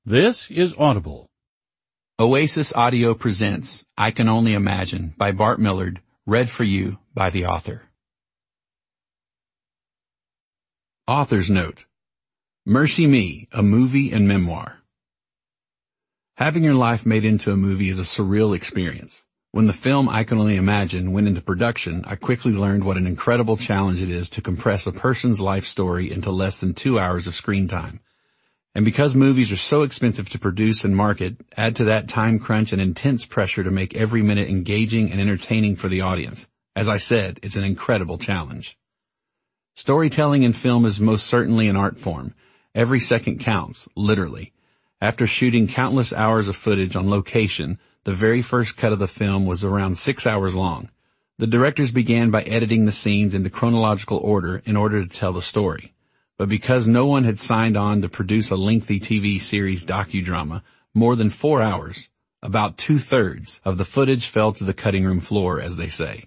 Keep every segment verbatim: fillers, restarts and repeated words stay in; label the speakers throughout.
Speaker 1: This is Audible.
Speaker 2: Oasis Audio presents I Can Only Imagine by Bart Millard, read for you by the author. Author's Note. Mercy Me, a Movie and Memoir. Having your life made into a movie is a surreal experience. When the film I Can Only Imagine went into production, I quickly learned what an incredible challenge it is to compress a person's life story into less than two hours of screen time. And because movies are so expensive to produce and market, add to that time crunch and intense pressure to make every minute engaging and entertaining for the audience. As I said, it's an incredible challenge. Storytelling in film is most certainly an art form. Every second counts, literally. After shooting countless hours of footage on location, the very first cut of the film was around six hours long. The directors began by editing the scenes into chronological order in order to tell the story. But because no one had signed on to produce a lengthy T V series docudrama, more than four hours, about two-thirds of the footage fell to the cutting room floor, as they say.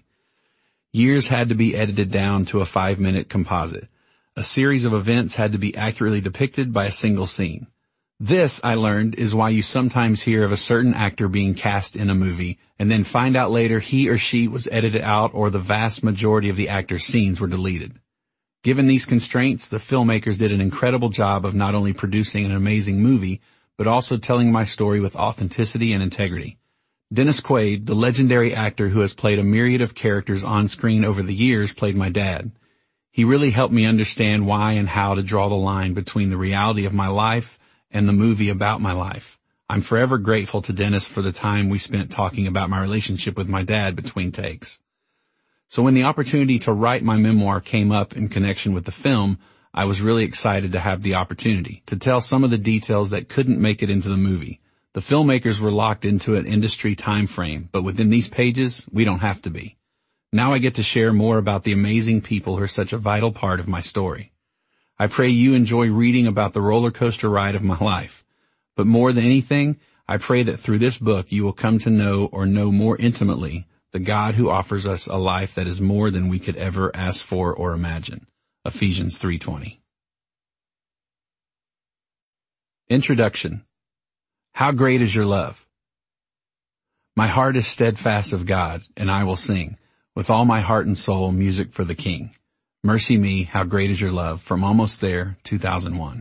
Speaker 2: Years had to be edited down to a five-minute composite. A series of events had to be accurately depicted by a single scene. This, I learned, is why you sometimes hear of a certain actor being cast in a movie, and then find out later he or she was edited out or the vast majority of the actor's scenes were deleted. Given these constraints, the filmmakers did an incredible job of not only producing an amazing movie, but also telling my story with authenticity and integrity. Dennis Quaid, the legendary actor who has played a myriad of characters on screen over the years, played my dad. He really helped me understand why and how to draw the line between the reality of my life and the movie about my life. I'm forever grateful to Dennis for the time we spent talking about my relationship with my dad between takes. So when the opportunity to write my memoir came up in connection with the film, I was really excited to have the opportunity to tell some of the details that couldn't make it into the movie. The filmmakers were locked into an industry time frame, but within these pages, we don't have to be. Now I get to share more about the amazing people who are such a vital part of my story. I pray you enjoy reading about the roller coaster ride of my life. But more than anything, I pray that through this book you will come to know or know more intimately the God who offers us a life that is more than we could ever ask for or imagine. Ephesians three twenty. Introduction. How great is your love? My heart is steadfast of God, and I will sing, with all my heart and soul, music for the King. Mercy Me, how great is your love, from Almost There, two thousand one.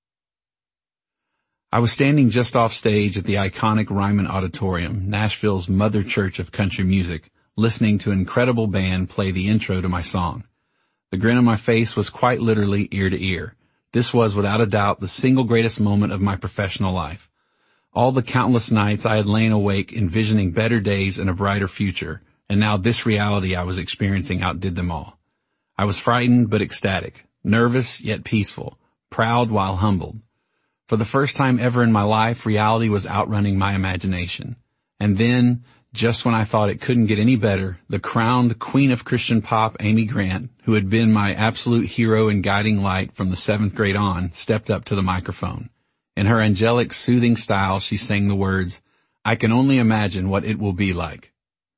Speaker 2: I was standing just off stage at the iconic Ryman Auditorium, Nashville's mother church of country music, listening to an incredible band play the intro to my song. The grin on my face was quite literally ear to ear. This was without a doubt the single greatest moment of my professional life. All the countless nights I had lain awake envisioning better days and a brighter future, and now this reality I was experiencing outdid them all. I was frightened but ecstatic, nervous yet peaceful, proud while humbled. For the first time ever in my life, reality was outrunning my imagination. And then, just when I thought it couldn't get any better, the crowned queen of Christian pop, Amy Grant, who had been my absolute hero and guiding light from the seventh grade on, stepped up to the microphone. In her angelic, soothing style, she sang the words, "I can only imagine what it will be like."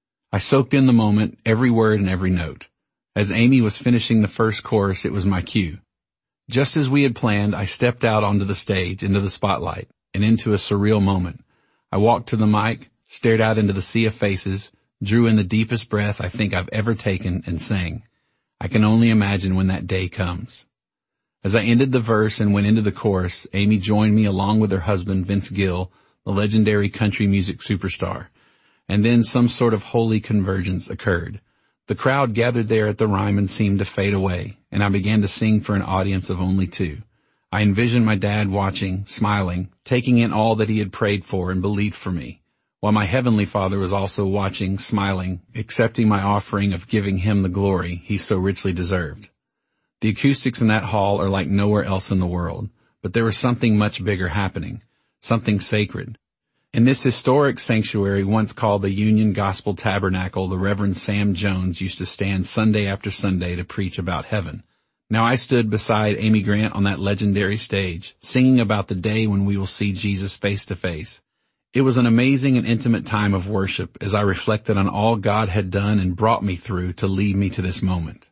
Speaker 2: I soaked in the moment, every word and every note. As Amy was finishing the first chorus, it was my cue. Just as we had planned, I stepped out onto the stage, into the spotlight, and into a surreal moment. I walked to the mic, stared out into the sea of faces, drew in the deepest breath I think I've ever taken, and sang, "I can only imagine when that day comes." As I ended the verse and went into the chorus, Amy joined me along with her husband, Vince Gill, the legendary country music superstar. And then some sort of holy convergence occurred. The crowd gathered there at the Ryman seemed to fade away, and I began to sing for an audience of only two. I envisioned my dad watching, smiling, taking in all that he had prayed for and believed for me, while my heavenly Father was also watching, smiling, accepting my offering of giving him the glory he so richly deserved. The acoustics in that hall are like nowhere else in the world, but there was something much bigger happening, something sacred. In this historic sanctuary, once called the Union Gospel Tabernacle, the Reverend Sam Jones used to stand Sunday after Sunday to preach about heaven. Now I stood beside Amy Grant on that legendary stage, singing about the day when we will see Jesus face to face. It was an amazing and intimate time of worship as I reflected on all God had done and brought me through to lead me to this moment.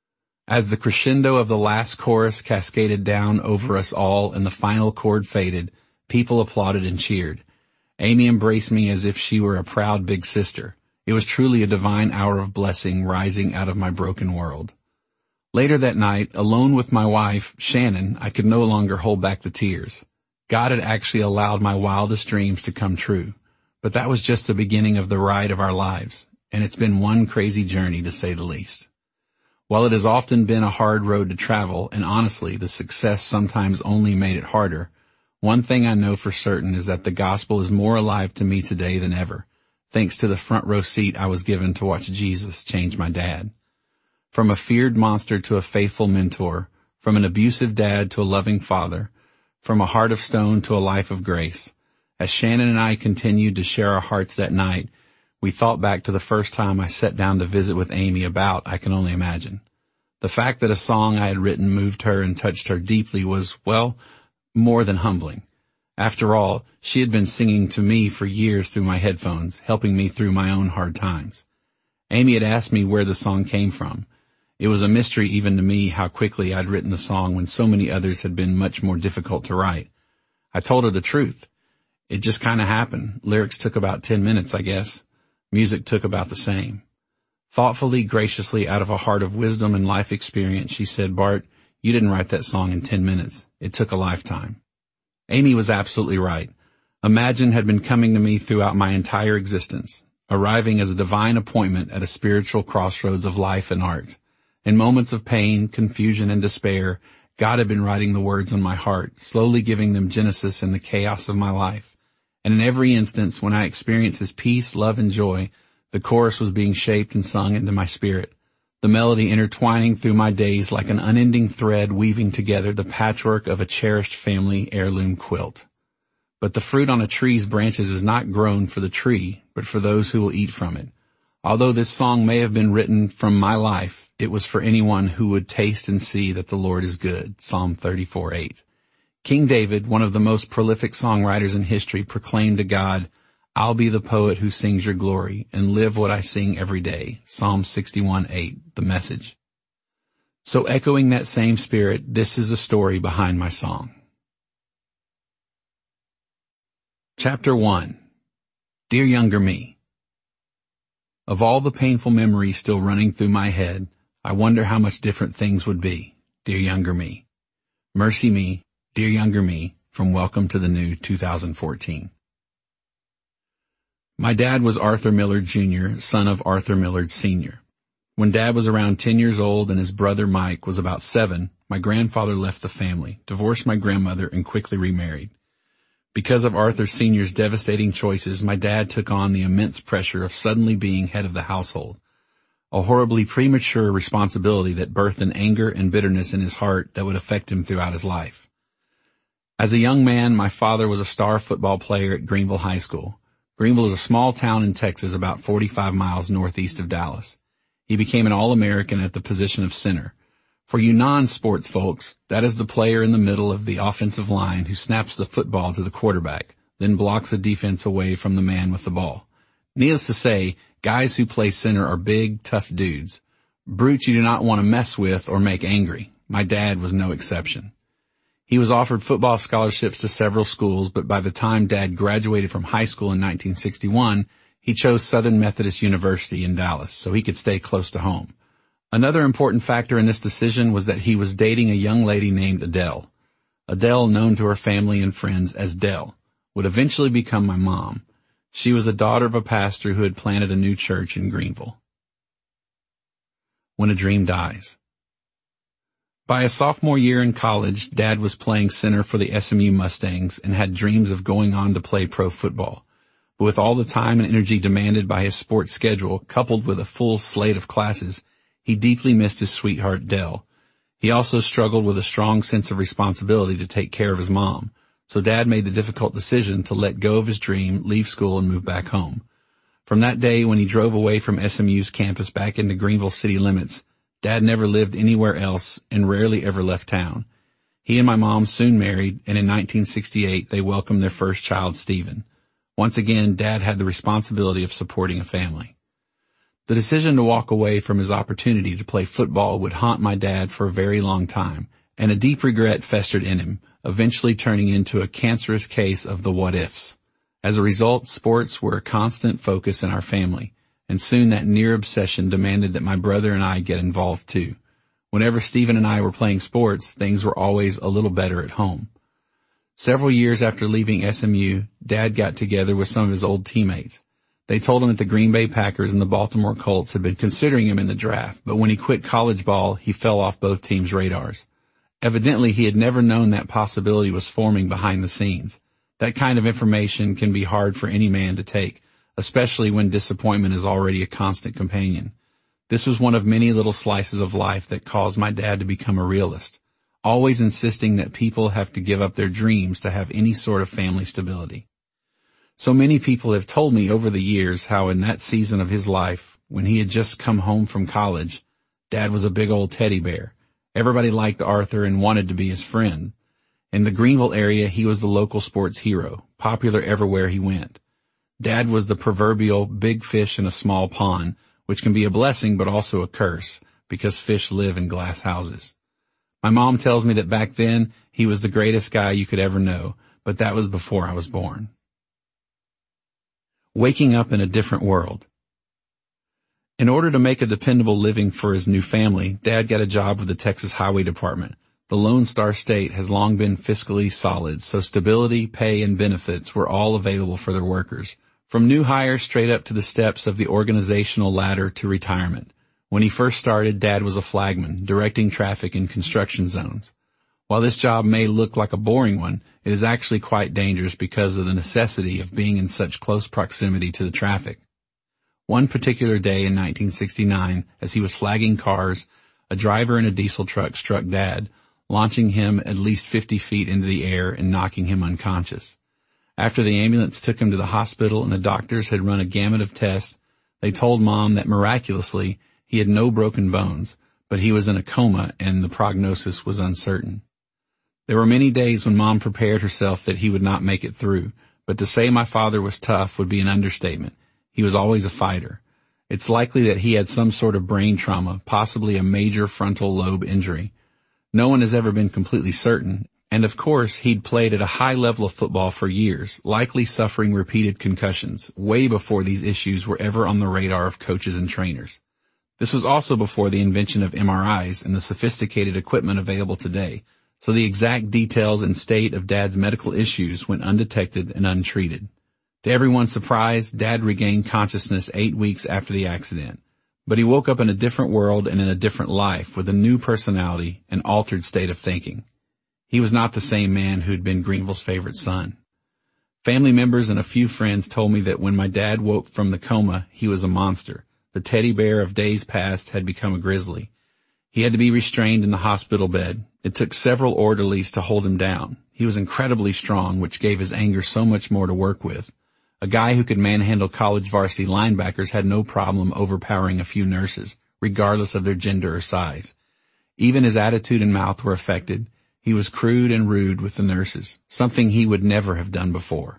Speaker 2: As the crescendo of the last chorus cascaded down over us all and the final chord faded, People applauded and cheered. Amy embraced me as if she were a proud big sister. It was truly a divine hour of blessing rising out of my broken world. Later that night, alone with my wife, Shannon, I could no longer hold back the tears. God had actually allowed my wildest dreams to come true. But that was just the beginning of the ride of our lives, and it's been one crazy journey to say the least. While it has often been a hard road to travel, and honestly, the success sometimes only made it harder, one thing I know for certain is that the gospel is more alive to me today than ever, thanks to the front row seat I was given to watch Jesus change my dad. From a feared monster to a faithful mentor, from an abusive dad to a loving father, from a heart of stone to a life of grace. As Shannon and I continued to share our hearts that night, we thought back to the first time I sat down to visit with Amy about I Can Only Imagine. The fact that a song I had written moved her and touched her deeply was, well, more than humbling. After all, she had been singing to me for years through my headphones, helping me through my own hard times. Amy had asked me where the song came from. It was a mystery even to me how quickly I'd written the song when so many others had been much more difficult to write. I told her the truth. It just kind of happened. Lyrics took about ten minutes, I guess. Music took about the same. Thoughtfully, graciously, out of a heart of wisdom and life experience, she said, "Bart, you didn't write that song in ten minutes. It took a lifetime." Amy was absolutely right. Imagine had been coming to me throughout my entire existence, arriving as a divine appointment at a spiritual crossroads of life and art. In moments of pain, confusion, and despair, God had been writing the words on my heart, slowly giving them genesis in the chaos of my life. And in every instance, when I experienced His peace, love, and joy, the chorus was being shaped and sung into my spirit, the melody intertwining through my days like an unending thread weaving together the patchwork of a cherished family heirloom quilt. But the fruit on a tree's branches is not grown for the tree, but for those who will eat from it. Although this song may have been written from my life, it was for anyone who would taste and see that the Lord is good. Psalm thirty-four eight. King David, one of the most prolific songwriters in history, proclaimed to God, "I'll be the poet who sings your glory and live what I sing every day." Psalm sixty-one eight, the Message. So echoing that same spirit, this is the story behind my song. Chapter one. Dear Younger Me. Of all the painful memories still running through my head, I wonder how much different things would be. Dear Younger Me. Mercy Me, Dear Younger Me, from Welcome to the New two thousand fourteen. My dad was Arthur Millard Junior, son of Arthur Millard Senior When Dad was around ten years old and his brother Mike was about seven, my grandfather left the family, divorced my grandmother, and quickly remarried. Because of Arthur Senior's devastating choices, my dad took on the immense pressure of suddenly being head of the household, a horribly premature responsibility that birthed an anger and bitterness in his heart that would affect him throughout his life. As a young man, my father was a star football player at Greenville High School. Greenville is a small town in Texas about forty-five miles northeast of Dallas. He became an All-American at the position of center. For you non-sports folks, that is the player in the middle of the offensive line who snaps the football to the quarterback, then blocks the defense away from the man with the ball. Needless to say, guys who play center are big, tough dudes. Brutes you do not want to mess with or make angry. My dad was no exception. He was offered football scholarships to several schools, but by the time Dad graduated from high school in nineteen sixty-one, he chose Southern Methodist University in Dallas so he could stay close to home. Another important factor in this decision was that he was dating a young lady named Adele. Adele, known to her family and friends as Dell, would eventually become my mom. She was the daughter of a pastor who had planted a new church in Greenville. When a Dream Dies. By a sophomore year in college, Dad was playing center for the S M U Mustangs and had dreams of going on to play pro football. But with all the time and energy demanded by his sports schedule, coupled with a full slate of classes, he deeply missed his sweetheart, Dell. He also struggled with a strong sense of responsibility to take care of his mom, so Dad made the difficult decision to let go of his dream, leave school, and move back home. From that day when he drove away from S M U's campus back into Greenville city limits, Dad never lived anywhere else and rarely ever left town. He and my mom soon married, and in nineteen sixty-eight they welcomed their first child, Stephen. Once again, Dad had the responsibility of supporting a family. The decision to walk away from his opportunity to play football would haunt my dad for a very long time, and a deep regret festered in him, eventually turning into a cancerous case of the what-ifs. As a result, sports were a constant focus in our family, and soon that near obsession demanded that my brother and I get involved too. Whenever Stephen and I were playing sports, things were always a little better at home. Several years after leaving S M U, Dad got together with some of his old teammates. They told him that the Green Bay Packers and the Baltimore Colts had been considering him in the draft, but when he quit college ball, he fell off both teams' radars. Evidently, he had never known that possibility was forming behind the scenes. That kind of information can be hard for any man to take, especially when disappointment is already a constant companion. This was one of many little slices of life that caused my dad to become a realist, always insisting that people have to give up their dreams to have any sort of family stability. So many people have told me over the years how in that season of his life, when he had just come home from college, Dad was a big old teddy bear. Everybody liked Arthur and wanted to be his friend. In the Greenville area, he was the local sports hero, popular everywhere he went. Dad was the proverbial big fish in a small pond, which can be a blessing but also a curse, because fish live in glass houses. My mom tells me that back then, he was the greatest guy you could ever know, but that was before I was born. Waking up in a different world. In order to make a dependable living for his new family, Dad got a job with the Texas Highway Department. The Lone Star State has long been fiscally solid, so stability, pay, and benefits were all available for their workers, from new hires straight up to the steps of the organizational ladder to retirement. When he first started, Dad was a flagman, directing traffic in construction zones. While this job may look like a boring one, it is actually quite dangerous because of the necessity of being in such close proximity to the traffic. One particular day in nineteen sixty-nine, as he was flagging cars, a driver in a diesel truck struck Dad, launching him at least fifty feet into the air and knocking him unconscious. After the ambulance took him to the hospital and the doctors had run a gamut of tests, they told Mom that miraculously he had no broken bones, but he was in a coma and the prognosis was uncertain. There were many days when Mom prepared herself that he would not make it through, but to say my father was tough would be an understatement. He was always a fighter. It's likely that he had some sort of brain trauma, possibly a major frontal lobe injury. No one has ever been completely certain, and of course he'd played at a high level of football for years, likely suffering repeated concussions, way before these issues were ever on the radar of coaches and trainers. This was also before the invention of M R Is and the sophisticated equipment available today, so the exact details and state of Dad's medical issues went undetected and untreated. To everyone's surprise, Dad regained consciousness eight weeks after the accident. But he woke up in a different world and in a different life with a new personality and altered state of thinking. He was not the same man who'd been Greenville's favorite son. Family members and a few friends told me that when my dad woke from the coma, he was a monster. The teddy bear of days past had become a grizzly. He had to be restrained in the hospital bed. It took several orderlies to hold him down. He was incredibly strong, which gave his anger so much more to work with. A guy who could manhandle college varsity linebackers had no problem overpowering a few nurses, regardless of their gender or size. Even his attitude and mouth were affected. He was crude and rude with the nurses, something he would never have done before.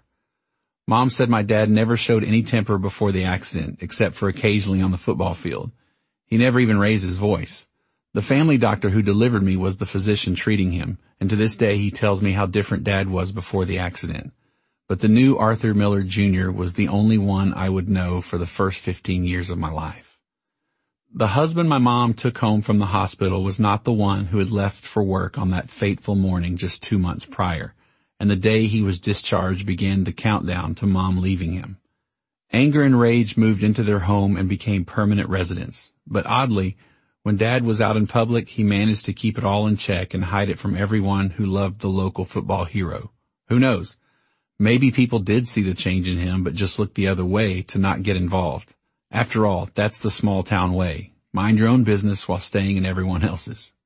Speaker 2: Mom said my dad never showed any temper before the accident, except for occasionally on the football field. He never even raised his voice. The family doctor who delivered me was the physician treating him, and to this day he tells me how different Dad was before the accident. But the new Arthur Miller Junior was the only one I would know for the first fifteen years of my life. The husband my mom took home from the hospital was not the one who had left for work on that fateful morning just two months prior, and the day he was discharged began the countdown to Mom leaving him. Anger and rage moved into their home and became permanent residents. But oddly, when Dad was out in public, he managed to keep it all in check and hide it from everyone who loved the local football hero. Who knows? Maybe people did see the change in him, but just looked the other way to not get involved. After all, that's the small town way. Mind your own business while staying in everyone else's.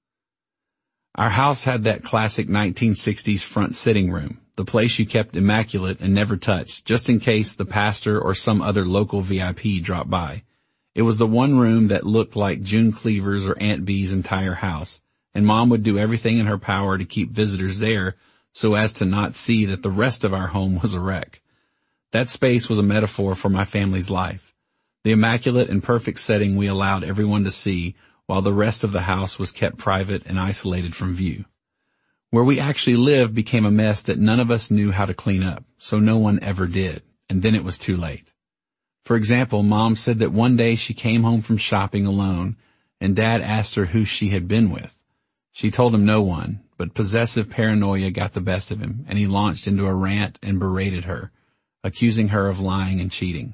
Speaker 2: Our house had that classic nineteen sixties front sitting room, the place you kept immaculate and never touched, just in case the pastor or some other local V I P dropped by. It was the one room that looked like June Cleaver's or Aunt Bee's entire house, and Mom would do everything in her power to keep visitors there so as to not see that the rest of our home was a wreck. That space was a metaphor for my family's life. The immaculate and perfect setting we allowed everyone to see, while the rest of the house was kept private and isolated from view. Where we actually lived became a mess that none of us knew how to clean up, so no one ever did, and then it was too late. For example, Mom said that one day she came home from shopping alone, and Dad asked her who she had been with. She told him no one, but possessive paranoia got the best of him, and he launched into a rant and berated her, accusing her of lying and cheating.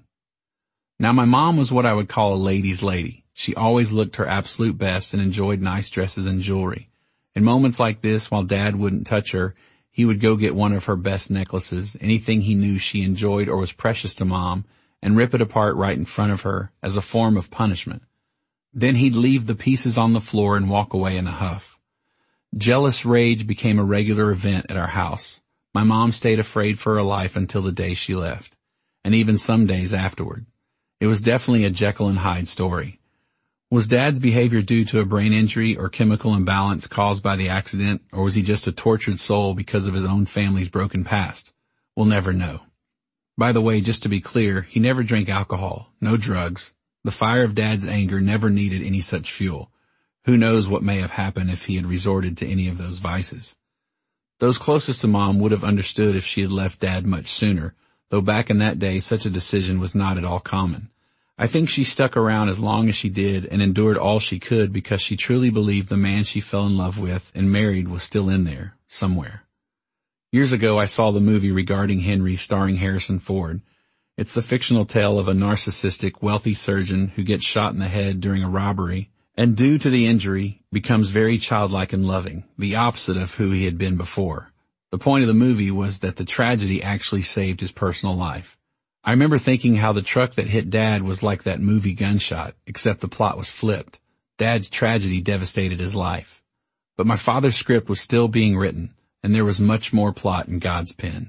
Speaker 2: Now my mom was what I would call a lady's lady. She always looked her absolute best and enjoyed nice dresses and jewelry. In moments like this, while Dad wouldn't touch her, he would go get one of her best necklaces, anything he knew she enjoyed or was precious to Mom, and rip it apart right in front of her as a form of punishment. Then he'd leave the pieces on the floor and walk away in a huff. Jealous rage became a regular event at our house. My mom stayed afraid for her life until the day she left, and even some days afterward. It was definitely a Jekyll and Hyde story. Was Dad's behavior due to a brain injury or chemical imbalance caused by the accident, or was he just a tortured soul because of his own family's broken past? We'll never know. By the way, just to be clear, he never drank alcohol, no drugs. The fire of Dad's anger never needed any such fuel. Who knows what may have happened if he had resorted to any of those vices. Those closest to Mom would have understood if she had left Dad much sooner, though back in that day such a decision was not at all common. I think she stuck around as long as she did and endured all she could because she truly believed the man she fell in love with and married was still in there, somewhere. Years ago I saw the movie Regarding Henry starring Harrison Ford. It's the fictional tale of a narcissistic, wealthy surgeon who gets shot in the head during a robbery and due to the injury becomes very childlike and loving, the opposite of who he had been before. The point of the movie was that the tragedy actually saved his personal life. I remember thinking how the truck that hit Dad was like that movie Gunshot, except the plot was flipped. Dad's tragedy devastated his life. But my father's script was still being written, and there was much more plot in God's pen.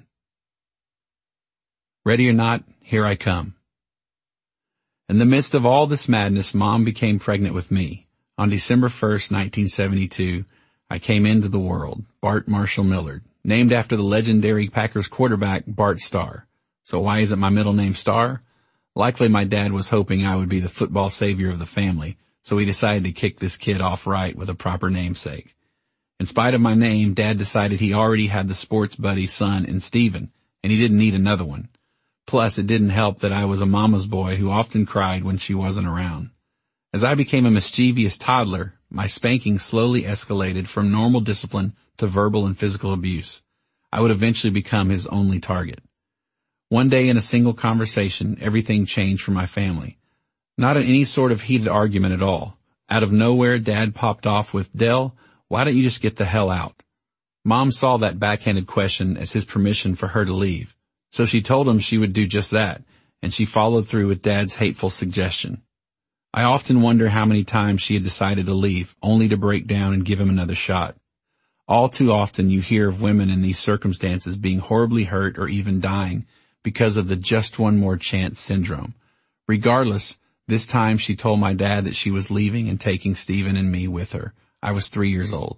Speaker 2: Ready or not, here I come. In the midst of all this madness, Mom became pregnant with me. On December first, nineteen seventy-two, I came into the world, Bart Marshall Millard, named after the legendary Packers quarterback Bart Starr. So why isn't my middle name Starr? Likely my dad was hoping I would be the football savior of the family, so he decided to kick this kid off right with a proper namesake. In spite of my name, Dad decided he already had the sports buddy son in Steven, and he didn't need another one. Plus, it didn't help that I was a mama's boy who often cried when she wasn't around. As I became a mischievous toddler, my spanking slowly escalated from normal discipline to verbal and physical abuse. I would eventually become his only target. One day in a single conversation, everything changed for my family. Not in any sort of heated argument at all. Out of nowhere, Dad popped off with, "Dell, why don't you just get the hell out?" Mom saw that backhanded question as his permission for her to leave. So she told him she would do just that, and she followed through with Dad's hateful suggestion. I often wonder how many times she had decided to leave, only to break down and give him another shot. All too often you hear of women in these circumstances being horribly hurt or even dying because of the just one more chance syndrome. Regardless, this time she told my dad that she was leaving and taking Steven and me with her. I was three years old.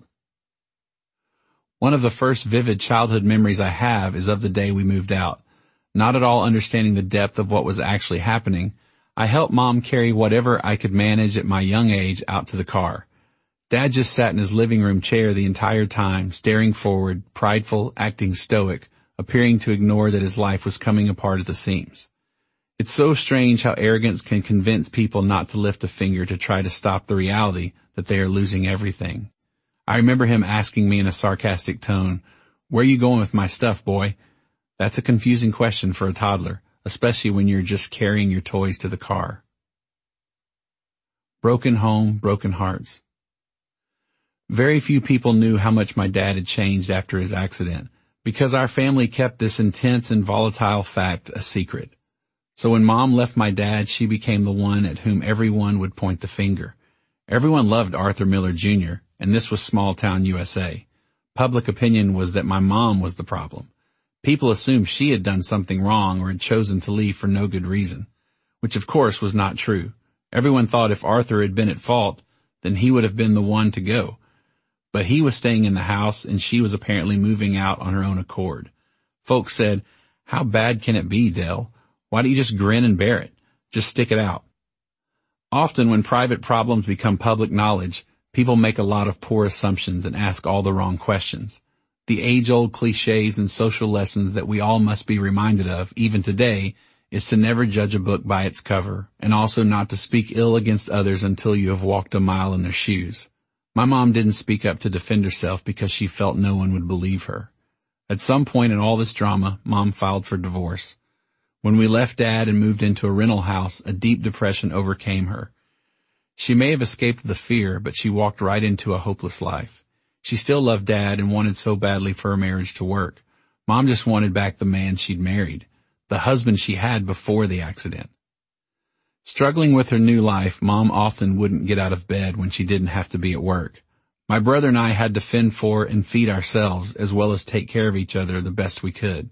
Speaker 2: One of the first vivid childhood memories I have is of the day we moved out. Not at all understanding the depth of what was actually happening, I helped Mom carry whatever I could manage at my young age out to the car. Dad just sat in his living room chair the entire time, staring forward, prideful, acting stoic, appearing to ignore that his life was coming apart at the seams. It's so strange how arrogance can convince people not to lift a finger to try to stop the reality that they are losing everything. I remember him asking me in a sarcastic tone, "Where you going with my stuff, boy?" That's a confusing question for a toddler, especially when you're just carrying your toys to the car. Broken home, broken hearts. Very few people knew how much my dad had changed after his accident, because our family kept this intense and volatile fact a secret. So when Mom left my dad, she became the one at whom everyone would point the finger. Everyone loved Arthur Miller Junior, and this was small-town U S A. Public opinion was that my mom was the problem. People assumed she had done something wrong or had chosen to leave for no good reason, which of course was not true. Everyone thought if Arthur had been at fault, then he would have been the one to go. But he was staying in the house, and she was apparently moving out on her own accord. Folks said, "How bad can it be, Dell? Why don't you just grin and bear it? Just stick it out." Often when private problems become public knowledge, people make a lot of poor assumptions and ask all the wrong questions. The age-old cliches and social lessons that we all must be reminded of, even today, is to never judge a book by its cover, and also not to speak ill against others until you have walked a mile in their shoes. My mom didn't speak up to defend herself because she felt no one would believe her. At some point in all this drama, Mom filed for divorce. When we left Dad and moved into a rental house, a deep depression overcame her. She may have escaped the fear, but she walked right into a hopeless life. She still loved Dad and wanted so badly for her marriage to work. Mom just wanted back the man she'd married, the husband she had before the accident. Struggling with her new life, Mom often wouldn't get out of bed when she didn't have to be at work. My brother and I had to fend for and feed ourselves, as well as take care of each other the best we could.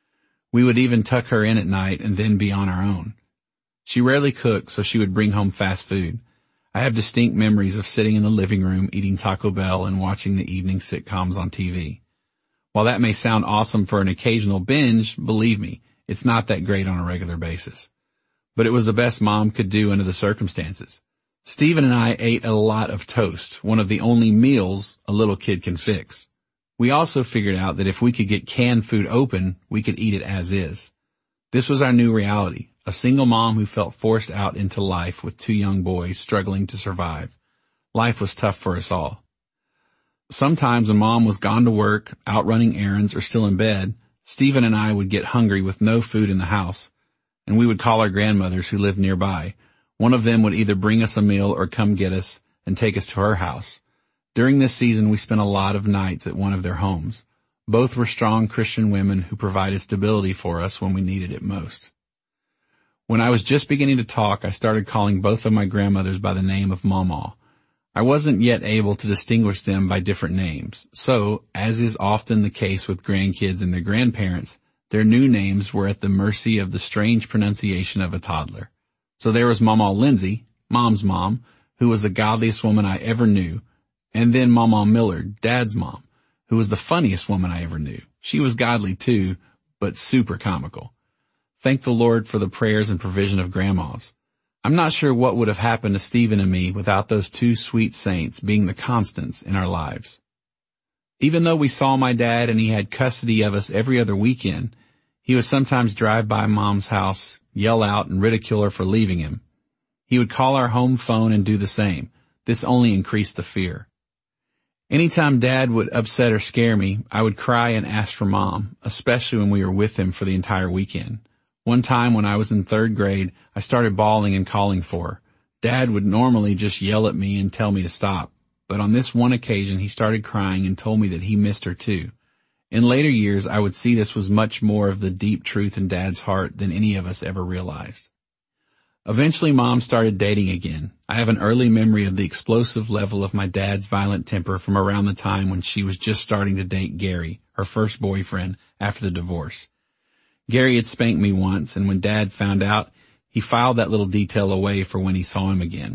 Speaker 2: We would even tuck her in at night and then be on our own. She rarely cooked, so she would bring home fast food. I have distinct memories of sitting in the living room eating Taco Bell and watching the evening sitcoms on T V. While that may sound awesome for an occasional binge, believe me, it's not that great on a regular basis. But it was the best Mom could do under the circumstances. Stephen and I ate a lot of toast, one of the only meals a little kid can fix. We also figured out that if we could get canned food open, we could eat it as is. This was our new reality. A single mom who felt forced out into life with two young boys struggling to survive. Life was tough for us all. Sometimes when Mom was gone to work, out running errands, or still in bed, Stephen and I would get hungry with no food in the house, and we would call our grandmothers who lived nearby. One of them would either bring us a meal or come get us and take us to her house. During this season, we spent a lot of nights at one of their homes. Both were strong Christian women who provided stability for us when we needed it most. When I was just beginning to talk, I started calling both of my grandmothers by the name of Mama. I wasn't yet able to distinguish them by different names, so, as is often the case with grandkids and their grandparents, their new names were at the mercy of the strange pronunciation of a toddler. So there was Mama Lindsay, Mom's mom, who was the godliest woman I ever knew, and then Mama Millard, Dad's mom, who was the funniest woman I ever knew. She was godly too, but super comical. Thank the Lord for the prayers and provision of grandmas. I'm not sure what would have happened to Stephen and me without those two sweet saints being the constants in our lives. Even though we saw my dad and he had custody of us every other weekend, he would sometimes drive by Mom's house, yell out, and ridicule her for leaving him. He would call our home phone and do the same. This only increased the fear. Anytime Dad would upset or scare me, I would cry and ask for Mom, especially when we were with him for the entire weekend. One time when I was in third grade, I started bawling and calling for her. Dad would normally just yell at me and tell me to stop, but on this one occasion he started crying and told me that he missed her too. In later years, I would see this was much more of the deep truth in Dad's heart than any of us ever realized. Eventually, Mom started dating again. I have an early memory of the explosive level of my dad's violent temper from around the time when she was just starting to date Gary, her first boyfriend, after the divorce. Gary had spanked me once, and when Dad found out, he filed that little detail away for when he saw him again.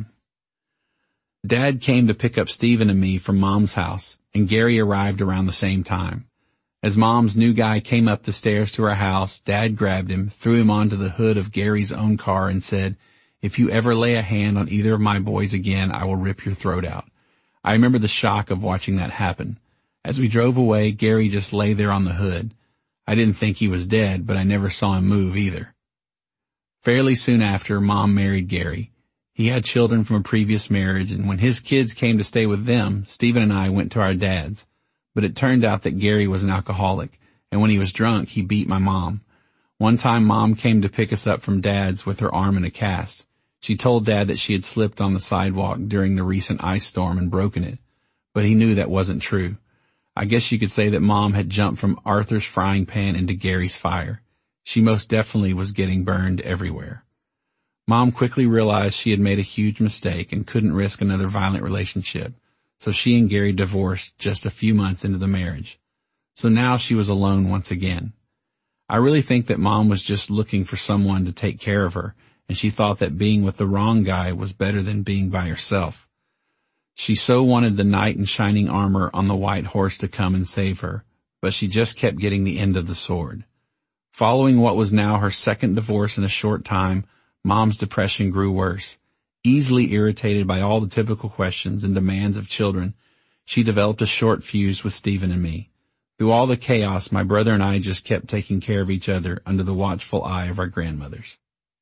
Speaker 2: Dad came to pick up Stephen and me from Mom's house, and Gary arrived around the same time. As Mom's new guy came up the stairs to our house, Dad grabbed him, threw him onto the hood of Gary's own car, and said, "If you ever lay a hand on either of my boys again, I will rip your throat out." I remember the shock of watching that happen. As we drove away, Gary just lay there on the hood. I didn't think he was dead, but I never saw him move either. Fairly soon after, Mom married Gary. He had children from a previous marriage, and when his kids came to stay with them, Stephen and I went to our dad's. But it turned out that Gary was an alcoholic, and when he was drunk, he beat my mom. One time, Mom came to pick us up from Dad's with her arm in a cast. She told Dad that she had slipped on the sidewalk during the recent ice storm and broken it, but he knew that wasn't true. I guess you could say that Mom had jumped from Arthur's frying pan into Gary's fire. She most definitely was getting burned everywhere. Mom quickly realized she had made a huge mistake and couldn't risk another violent relationship, so she and Gary divorced just a few months into the marriage. So now she was alone once again. I really think that Mom was just looking for someone to take care of her, and she thought that being with the wrong guy was better than being by herself. She so wanted the knight in shining armor on the white horse to come and save her, but she just kept getting the end of the sword. Following what was now her second divorce in a short time, Mom's depression grew worse. Easily irritated by all the typical questions and demands of children, she developed a short fuse with Stephen and me. Through all the chaos, my brother and I just kept taking care of each other under the watchful eye of our grandmothers.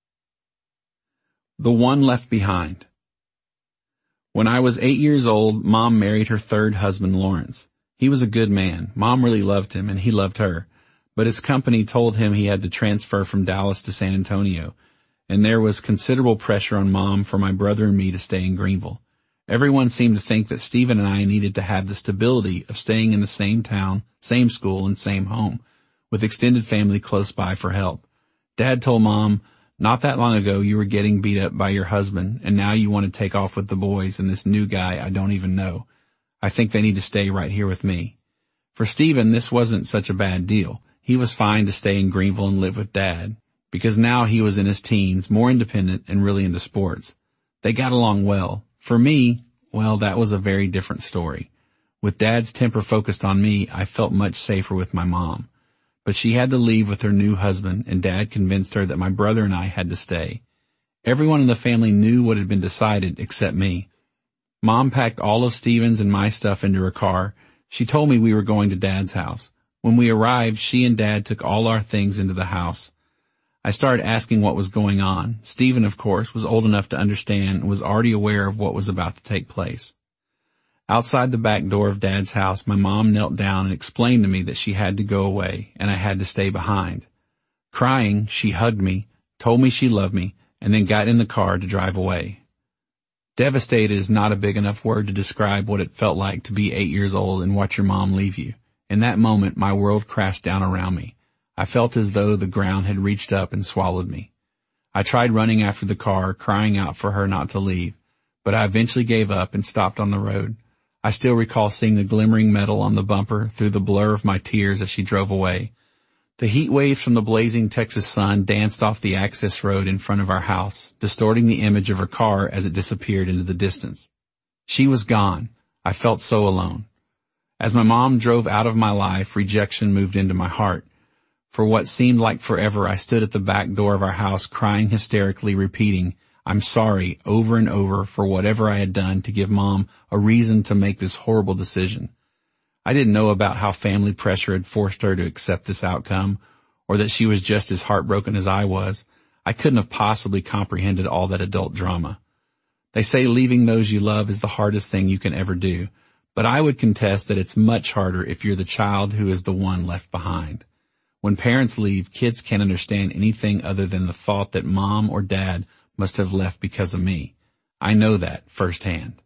Speaker 2: The One Left Behind. When I was eight years old, Mom married her third husband, Lawrence. He was a good man. Mom really loved him, and he loved her. But his company told him he had to transfer from Dallas to San Antonio, and there was considerable pressure on Mom for my brother and me to stay in Greenville. Everyone seemed to think that Stephen and I needed to have the stability of staying in the same town, same school, and same home, with extended family close by for help. Dad told Mom, "Not that long ago you were getting beat up by your husband, and now you want to take off with the boys and this new guy I don't even know. I think they need to stay right here with me." For Stephen, this wasn't such a bad deal. He was fine to stay in Greenville and live with Dad, because now he was in his teens, more independent, and really into sports. They got along well. For me, well, that was a very different story. With Dad's temper focused on me, I felt much safer with my mom. But she had to leave with her new husband, and Dad convinced her that my brother and I had to stay. Everyone in the family knew what had been decided except me. Mom packed all of Stephen's and my stuff into her car. She told me we were going to Dad's house. When we arrived, she and Dad took all our things into the house. I started asking what was going on. Stephen, of course, was old enough to understand and was already aware of what was about to take place. Outside the back door of Dad's house, my mom knelt down and explained to me that she had to go away and I had to stay behind. Crying, she hugged me, told me she loved me, and then got in the car to drive away. Devastated is not a big enough word to describe what it felt like to be eight years old and watch your mom leave you. In that moment, my world crashed down around me. I felt as though the ground had reached up and swallowed me. I tried running after the car, crying out for her not to leave, but I eventually gave up and stopped on the road. I still recall seeing the glimmering metal on the bumper through the blur of my tears as she drove away. The heat waves from the blazing Texas sun danced off the access road in front of our house, distorting the image of her car as it disappeared into the distance. She was gone. I felt so alone. As my mom drove out of my life, rejection moved into my heart. For what seemed like forever, I stood at the back door of our house crying hysterically, repeating, "I'm sorry," over and over for whatever I had done to give Mom a reason to make this horrible decision. I didn't know about how family pressure had forced her to accept this outcome, or that she was just as heartbroken as I was. I couldn't have possibly comprehended all that adult drama. They say leaving those you love is the hardest thing you can ever do. But I would contest that it's much harder if you're the child who is the one left behind. When parents leave, kids can't understand anything other than the thought that Mom or Dad must have left because of me. I know that firsthand.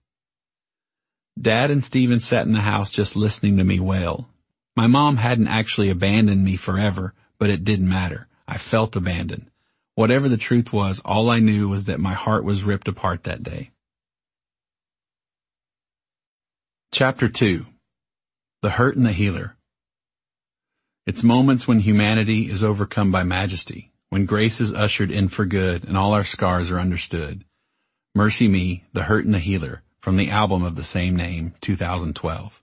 Speaker 2: Dad and Stephen sat in the house just listening to me wail. My mom hadn't actually abandoned me forever, but it didn't matter. I felt abandoned. Whatever the truth was, all I knew was that my heart was ripped apart that day. Chapter two. The Hurt and the Healer. It's moments when humanity is overcome by majesty, when grace is ushered in for good and all our scars are understood. Mercy Me, The Hurt and the Healer, from the album of the same name, two thousand twelve.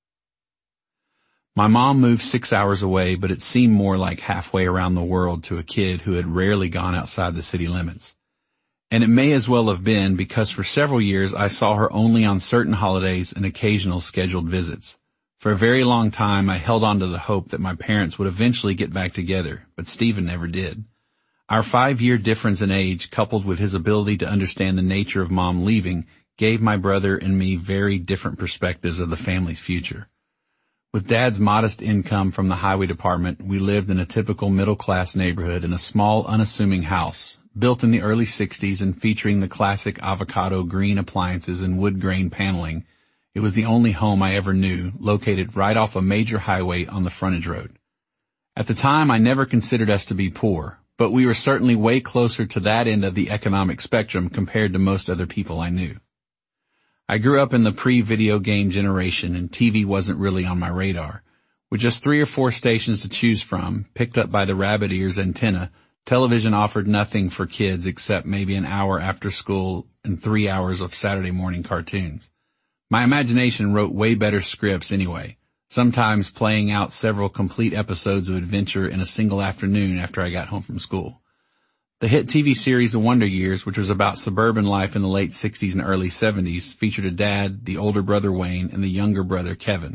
Speaker 2: My mom moved six hours away, but it seemed more like halfway around the world to a kid who had rarely gone outside the city limits. And it may as well have been because for several years I saw her only on certain holidays and occasional scheduled visits. For a very long time I held on to the hope that my parents would eventually get back together, but Stephen never did. Our five-year difference in age, coupled with his ability to understand the nature of Mom leaving, gave my brother and me very different perspectives of the family's future. With Dad's modest income from the highway department, we lived in a typical middle-class neighborhood in a small, unassuming house, built in the early sixties and featuring the classic avocado green appliances and wood grain paneling. It was the only home I ever knew, located right off a major highway on the frontage road. At the time, I never considered us to be poor, but we were certainly way closer to that end of the economic spectrum compared to most other people I knew. I grew up in the pre-video game generation, and T V wasn't really on my radar. With just three or four stations to choose from, picked up by the rabbit ears antenna, television offered nothing for kids except maybe an hour after school and three hours of Saturday morning cartoons. My imagination wrote way better scripts anyway, sometimes playing out several complete episodes of adventure in a single afternoon after I got home from school. The hit T V series The Wonder Years, which was about suburban life in the late sixties and early seventies, featured a dad, the older brother Wayne, and the younger brother Kevin.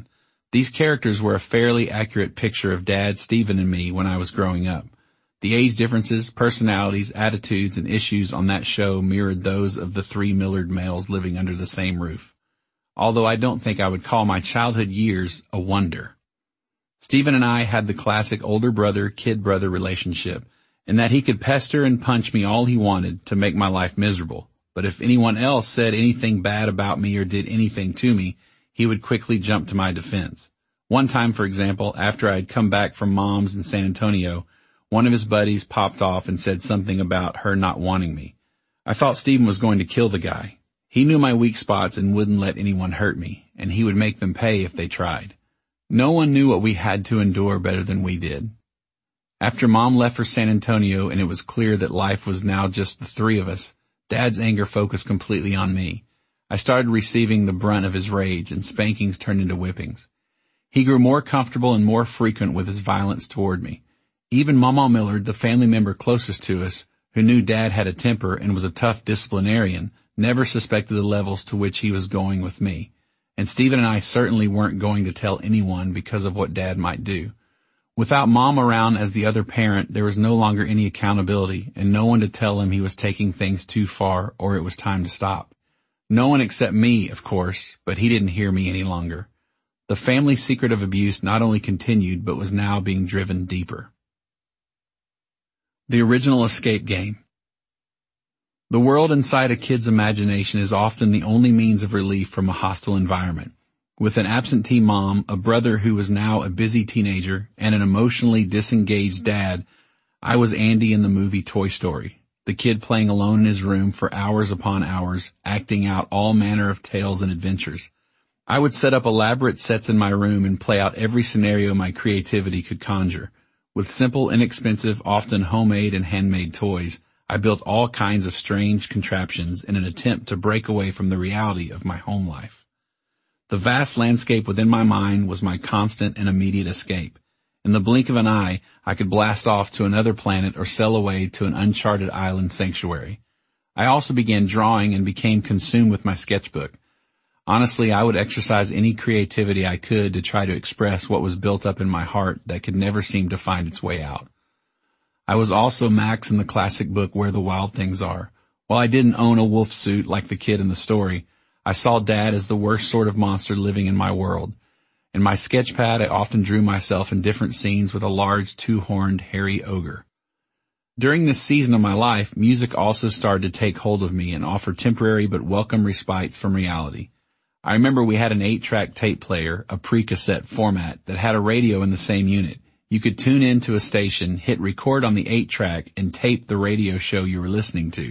Speaker 2: These characters were a fairly accurate picture of Dad, Stephen, and me when I was growing up. The age differences, personalities, attitudes, and issues on that show mirrored those of the three Millard males living under the same roof. Although I don't think I would call my childhood years a wonder. Stephen and I had the classic older brother-kid brother relationship, in that he could pester and punch me all he wanted to make my life miserable. But if anyone else said anything bad about me or did anything to me, he would quickly jump to my defense. One time, for example, after I had come back from Mom's in San Antonio, one of his buddies popped off and said something about her not wanting me. I thought Stephen was going to kill the guy. He knew my weak spots and wouldn't let anyone hurt me, and he would make them pay if they tried. No one knew what we had to endure better than we did. After Mom left for San Antonio and it was clear that life was now just the three of us, Dad's anger focused completely on me. I started receiving the brunt of his rage, and spankings turned into whippings. He grew more comfortable and more frequent with his violence toward me. Even Mama Millard, the family member closest to us, who knew Dad had a temper and was a tough disciplinarian, never suspected the levels to which he was going with me. And Stephen and I certainly weren't going to tell anyone because of what Dad might do. Without Mom around as the other parent, there was no longer any accountability and no one to tell him he was taking things too far or it was time to stop. No one except me, of course, but he didn't hear me any longer. The family secret of abuse not only continued, but was now being driven deeper. The original escape game. The world inside a kid's imagination is often the only means of relief from a hostile environment. With an absentee mom, a brother who was now a busy teenager, and an emotionally disengaged dad, I was Andy in the movie Toy Story, the kid playing alone in his room for hours upon hours, acting out all manner of tales and adventures. I would set up elaborate sets in my room and play out every scenario my creativity could conjure. With simple, inexpensive, often homemade and handmade toys, I built all kinds of strange contraptions in an attempt to break away from the reality of my home life. The vast landscape within my mind was my constant and immediate escape. In the blink of an eye, I could blast off to another planet or sail away to an uncharted island sanctuary. I also began drawing and became consumed with my sketchbook. Honestly, I would exercise any creativity I could to try to express what was built up in my heart that could never seem to find its way out. I was also Max in the classic book Where the Wild Things Are. While I didn't own a wolf suit like the kid in the story, I saw Dad as the worst sort of monster living in my world. In my sketch pad, I often drew myself in different scenes with a large two-horned hairy ogre. During this season of my life, music also started to take hold of me and offer temporary but welcome respites from reality. I remember we had an eight-track tape player, a pre-cassette format, that had a radio in the same unit. You could tune into a station, hit record on the eight-track, and tape the radio show you were listening to.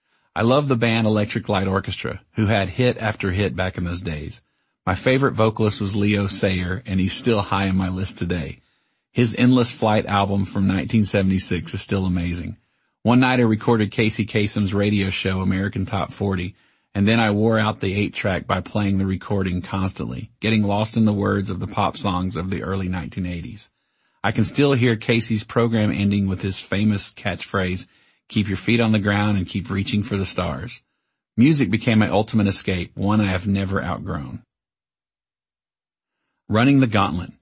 Speaker 2: I love the band Electric Light Orchestra, who had hit after hit back in those days. My favorite vocalist was Leo Sayer, and he's still high on my list today. His Endless Flight album from nineteen seventy-six is still amazing. One night I recorded Casey Kasem's radio show, American Top forty, and then I wore out the eight-track by playing the recording constantly, getting lost in the words of the pop songs of the early nineteen eighties. I can still hear Casey's program ending with his famous catchphrase, "Keep your feet on the ground and keep reaching for the stars." Music became my ultimate escape, one I have never outgrown. Running the gauntlet.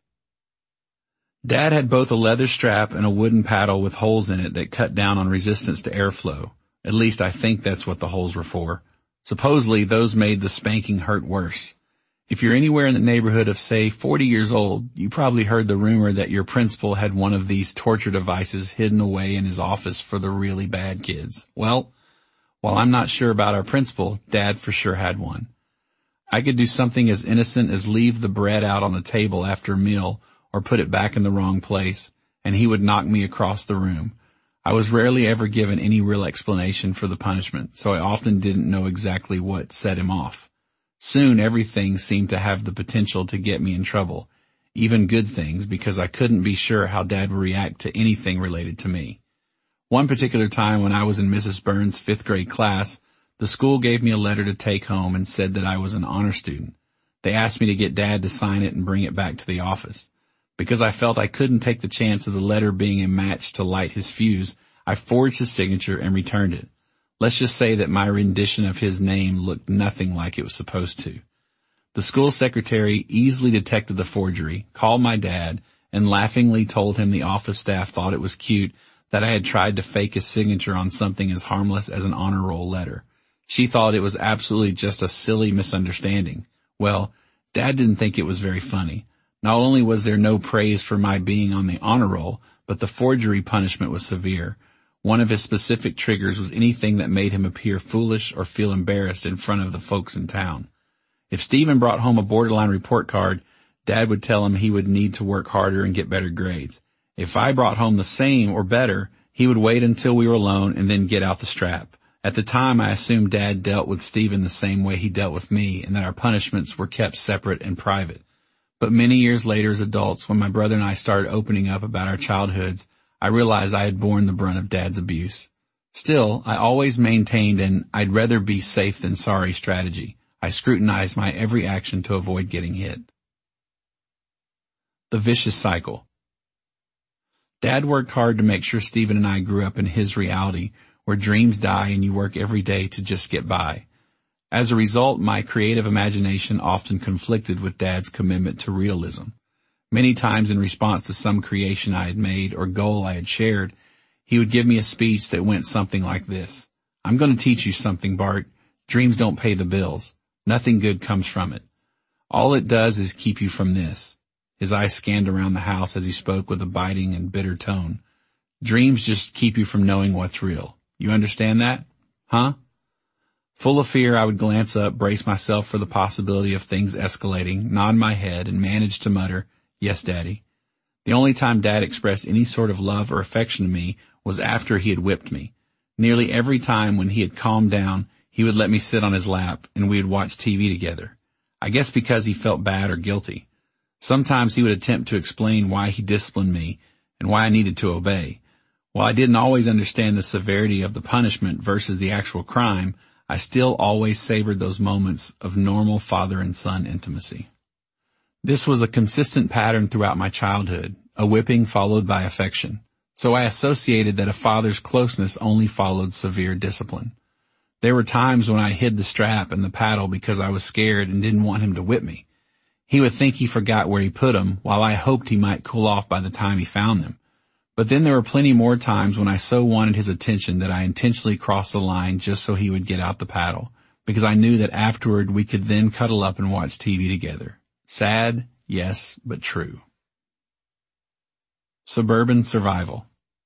Speaker 2: Dad had both a leather strap and a wooden paddle with holes in it that cut down on resistance to airflow. At least I think that's what the holes were for. Supposedly, those made the spanking hurt worse. If you're anywhere in the neighborhood of, say, forty years old, you probably heard the rumor that your principal had one of these torture devices hidden away in his office for the really bad kids. Well, while I'm not sure about our principal, Dad for sure had one. I could do something as innocent as leave the bread out on the table after a meal or put it back in the wrong place, and he would knock me across the room. I was rarely ever given any real explanation for the punishment, so I often didn't know exactly what set him off. Soon everything seemed to have the potential to get me in trouble, even good things, because I couldn't be sure how Dad would react to anything related to me. One particular time when I was in Missus Burns' fifth grade class, the school gave me a letter to take home and said that I was an honor student. They asked me to get Dad to sign it and bring it back to the office. Because I felt I couldn't take the chance of the letter being a match to light his fuse, I forged his signature and returned it. Let's just say that my rendition of his name looked nothing like it was supposed to. The school secretary easily detected the forgery, called my dad, and laughingly told him the office staff thought it was cute that I had tried to fake his signature on something as harmless as an honor roll letter. She thought it was absolutely just a silly misunderstanding. Well, Dad didn't think it was very funny. Not only was there no praise for my being on the honor roll, but the forgery punishment was severe. One of his specific triggers was anything that made him appear foolish or feel embarrassed in front of the folks in town. If Stephen brought home a borderline report card, Dad would tell him he would need to work harder and get better grades. If I brought home the same or better, he would wait until we were alone and then get out the strap. At the time, I assumed Dad dealt with Stephen the same way he dealt with me, and that our punishments were kept separate and private. But many years later as adults, when my brother and I started opening up about our childhoods, I realized I had borne the brunt of Dad's abuse. Still, I always maintained an I'd rather be safe than sorry strategy. I scrutinized my every action to avoid getting hit. The vicious cycle. Dad worked hard to make sure Stephen and I grew up in his reality, where dreams die and you work every day to just get by. As a result, my creative imagination often conflicted with Dad's commitment to realism. Many times in response to some creation I had made or goal I had shared, he would give me a speech that went something like this. I'm going to teach you something, Bart. Dreams don't pay the bills. Nothing good comes from it. All it does is keep you from this. His eyes scanned around the house as he spoke with a biting and bitter tone. Dreams just keep you from knowing what's real. You understand that? Huh? Full of fear, I would glance up, brace myself for the possibility of things escalating, nod my head, and manage to mutter, "Yes, Daddy." The only time Dad expressed any sort of love or affection to me was after he had whipped me. Nearly every time when he had calmed down, he would let me sit on his lap, and we would watch T V together. I guess because he felt bad or guilty. Sometimes he would attempt to explain why he disciplined me and why I needed to obey. While I didn't always understand the severity of the punishment versus the actual crime, I still always savored those moments of normal father and son intimacy. This was a consistent pattern throughout my childhood, a whipping followed by affection. So I associated that a father's closeness only followed severe discipline. There were times when I hid the strap and the paddle because I was scared and didn't want him to whip me. He would think he forgot where he put them, while I hoped he might cool off by the time he found them. But then there were plenty more times when I so wanted his attention that I intentionally crossed the line just so he would get out the paddle, because I knew that afterward we could then cuddle up and watch T V together. Sad, yes, but true. Suburban survival.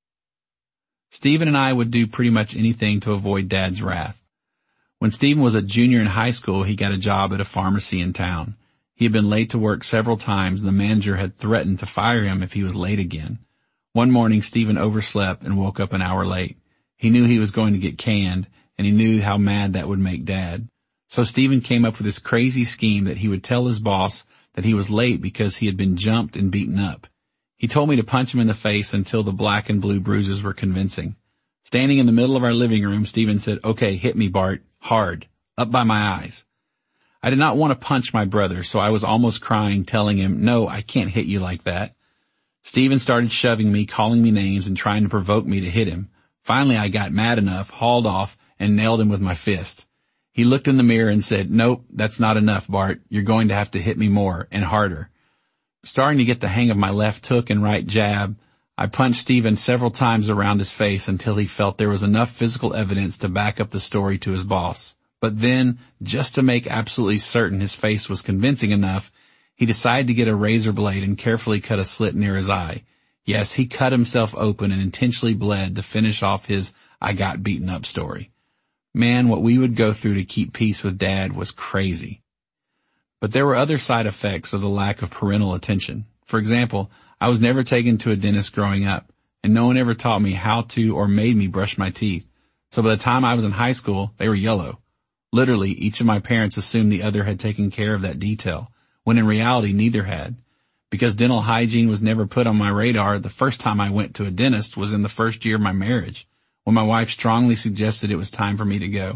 Speaker 2: Stephen and I would do pretty much anything to avoid Dad's wrath. When Stephen was a junior in high school, he got a job at a pharmacy in town. He had been late to work several times, and the manager had threatened to fire him if he was late again. One morning, Stephen overslept and woke up an hour late. He knew he was going to get canned, and he knew how mad that would make Dad. So Stephen came up with this crazy scheme that he would tell his boss that he was late because he had been jumped and beaten up. He told me to punch him in the face until the black and blue bruises were convincing. Standing in the middle of our living room, Stephen said, "Okay, hit me, Bart. Hard. Up by my eyes." I did not want to punch my brother, so I was almost crying, telling him, "No, I can't hit you like that." Stephen started shoving me, calling me names, and trying to provoke me to hit him. Finally, I got mad enough, hauled off, and nailed him with my fist. He looked in the mirror and said, "Nope, that's not enough, Bart. You're going to have to hit me more and harder." Starting to get the hang of my left hook and right jab, I punched Stephen several times around his face until he felt there was enough physical evidence to back up the story to his boss. But then, just to make absolutely certain his face was convincing enough, he decided to get a razor blade and carefully cut a slit near his eye. Yes, he cut himself open and intentionally bled to finish off his "I got beaten up" story. Man, what we would go through to keep peace with Dad was crazy. But there were other side effects of the lack of parental attention. For example, I was never taken to a dentist growing up, and no one ever taught me how to or made me brush my teeth. So by the time I was in high school, they were yellow. Literally, each of my parents assumed the other had taken care of that detail, when in reality neither had. Because dental hygiene was never put on my radar, the first time I went to a dentist was in the first year of my marriage, when my wife strongly suggested it was time for me to go.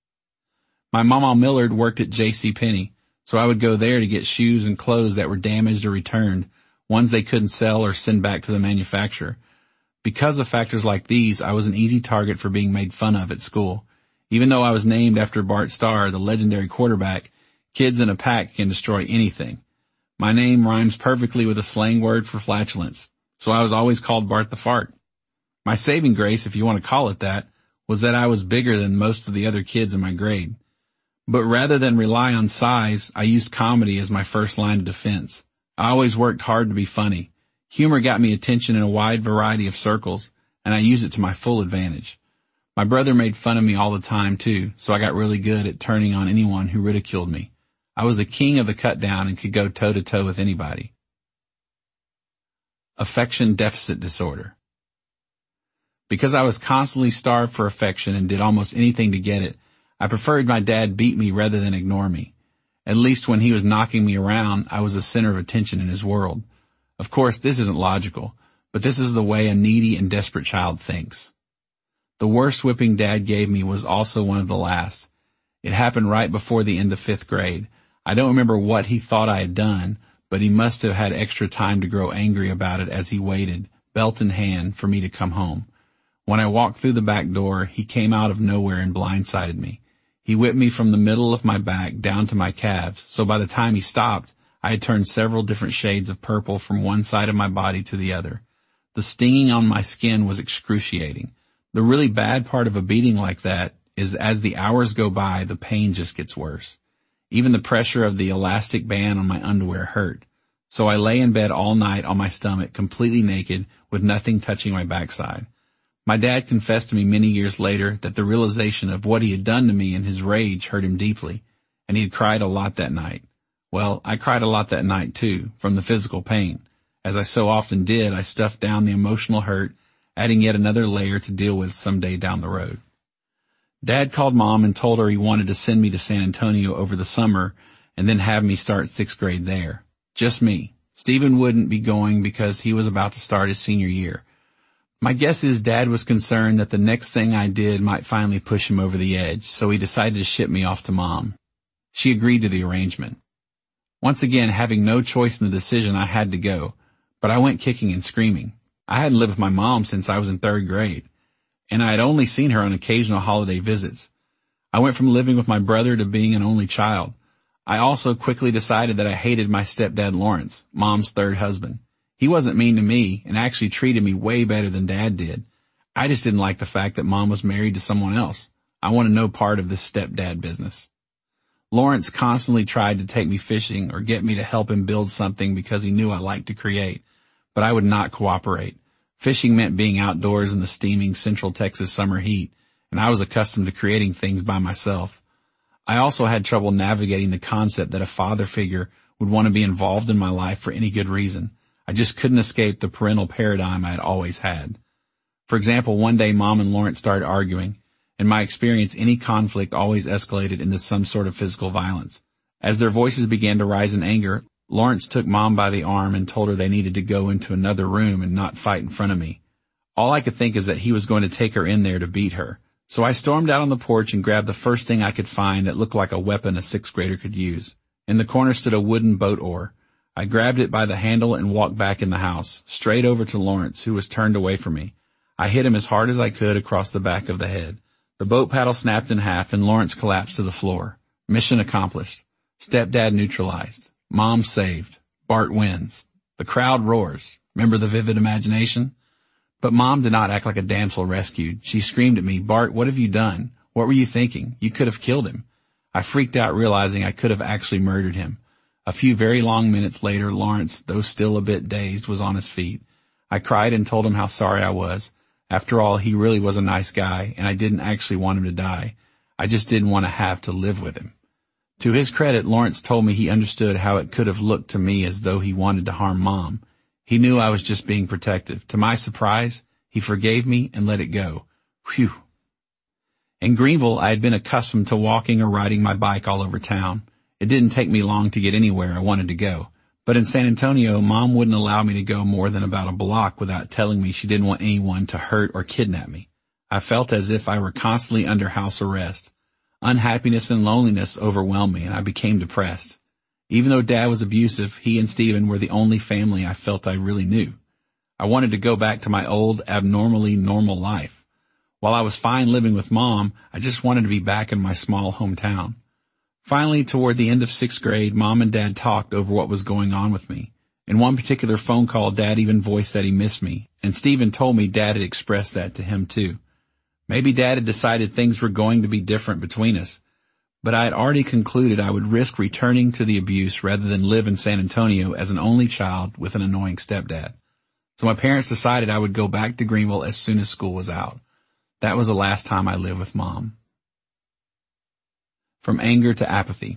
Speaker 2: My Mama Millard worked at J C Penney, so I would go there to get shoes and clothes that were damaged or returned, ones they couldn't sell or send back to the manufacturer. Because of factors like these, I was an easy target for being made fun of at school. Even though I was named after Bart Starr, the legendary quarterback, Kids in a pack can destroy anything. My name rhymes perfectly with a slang word for flatulence, so I was always called Bart the Fart. My saving grace, if you want to call it that, was that I was bigger than most of the other kids in my grade. But rather than rely on size, I used comedy as my first line of defense. I always worked hard to be funny. Humor got me attention in a wide variety of circles, and I used it to my full advantage. My brother made fun of me all the time too, so I got really good at turning on anyone who ridiculed me. I was the king of the cut down and could go toe to toe with anybody. Affection deficit disorder. Because I was constantly starved for affection and did almost anything to get it, I preferred my dad beat me rather than ignore me. At least when he was knocking me around, I was the center of attention in his world. Of course, this isn't logical, but this is the way a needy and desperate child thinks. The worst whipping Dad gave me was also one of the last. It happened right before the end of fifth grade. I don't remember what he thought I had done, but he must have had extra time to grow angry about it as he waited, belt in hand, for me to come home. When I walked through the back door, he came out of nowhere and blindsided me. He whipped me from the middle of my back down to my calves, so by the time he stopped, I had turned several different shades of purple from one side of my body to the other. The stinging on my skin was excruciating. The really bad part of a beating like that is as the hours go by, the pain just gets worse. Even the pressure of the elastic band on my underwear hurt. So I lay in bed all night on my stomach, completely naked, with nothing touching my backside. My dad confessed to me many years later that the realization of what he had done to me in his rage hurt him deeply, and he had cried a lot that night. Well, I cried a lot that night too, from the physical pain. As I so often did, I stuffed down the emotional hurt, adding yet another layer to deal with someday down the road. Dad called Mom and told her he wanted to send me to San Antonio over the summer and then have me start sixth grade there. Just me. Stephen wouldn't be going because he was about to start his senior year. My guess is Dad was concerned that the next thing I did might finally push him over the edge, so he decided to ship me off to Mom. She agreed to the arrangement. Once again, having no choice in the decision, I had to go, but I went kicking and screaming. I hadn't lived with my mom since I was in third grade, and I had only seen her on occasional holiday visits. I went from living with my brother to being an only child. I also quickly decided that I hated my stepdad Lawrence, Mom's third husband. He wasn't mean to me and actually treated me way better than Dad did. I just didn't like the fact that Mom was married to someone else. I wanted no part of this stepdad business. Lawrence constantly tried to take me fishing or get me to help him build something because he knew I liked to create, but I would not cooperate. Fishing meant being outdoors in the steaming Central Texas summer heat, and I was accustomed to creating things by myself. I also had trouble navigating the concept that a father figure would want to be involved in my life for any good reason. I just couldn't escape the parental paradigm I had always had. For example, one day Mom and Lawrence started arguing. In my experience, any conflict always escalated into some sort of physical violence. As their voices began to rise in anger, Lawrence took Mom by the arm and told her they needed to go into another room and not fight in front of me. All I could think is that he was going to take her in there to beat her. So I stormed out on the porch and grabbed the first thing I could find that looked like a weapon a sixth grader could use. In the corner stood a wooden boat oar. I grabbed it by the handle and walked back in the house, straight over to Lawrence, who was turned away from me. I hit him as hard as I could across the back of the head. The boat paddle snapped in half and Lawrence collapsed to the floor. Mission accomplished. Stepdad neutralized. Mom saved. Bart wins. The crowd roars. Remember the vivid imagination? But Mom did not act like a damsel rescued. She screamed at me, "Bart, what have you done? What were you thinking? You could have killed him." I freaked out, realizing I could have actually murdered him. A few very long minutes later, Lawrence, though still a bit dazed, was on his feet. I cried and told him how sorry I was. After all, he really was a nice guy, and I didn't actually want him to die. I just didn't want to have to live with him. To his credit, Lawrence told me he understood how it could have looked to me as though he wanted to harm Mom. He knew I was just being protective. To my surprise, he forgave me and let it go. Phew. In Greenville, I had been accustomed to walking or riding my bike all over town. It didn't take me long to get anywhere I wanted to go. But in San Antonio, Mom wouldn't allow me to go more than about a block without telling me she didn't want anyone to hurt or kidnap me. I felt as if I were constantly under house arrest. Unhappiness and loneliness overwhelmed me, and I became depressed. Even though Dad was abusive, he and Stephen were the only family I felt I really knew. I wanted to go back to my old, abnormally normal life. While I was fine living with Mom, I just wanted to be back in my small hometown. Finally, toward the end of sixth grade, Mom and Dad talked over what was going on with me. In one particular phone call, Dad even voiced that he missed me, and Stephen told me Dad had expressed that to him too. Maybe Dad had decided things were going to be different between us, but I had already concluded I would risk returning to the abuse rather than live in San Antonio as an only child with an annoying stepdad. So my parents decided I would go back to Greenville as soon as school was out. That was the last time I lived with Mom. From anger to apathy.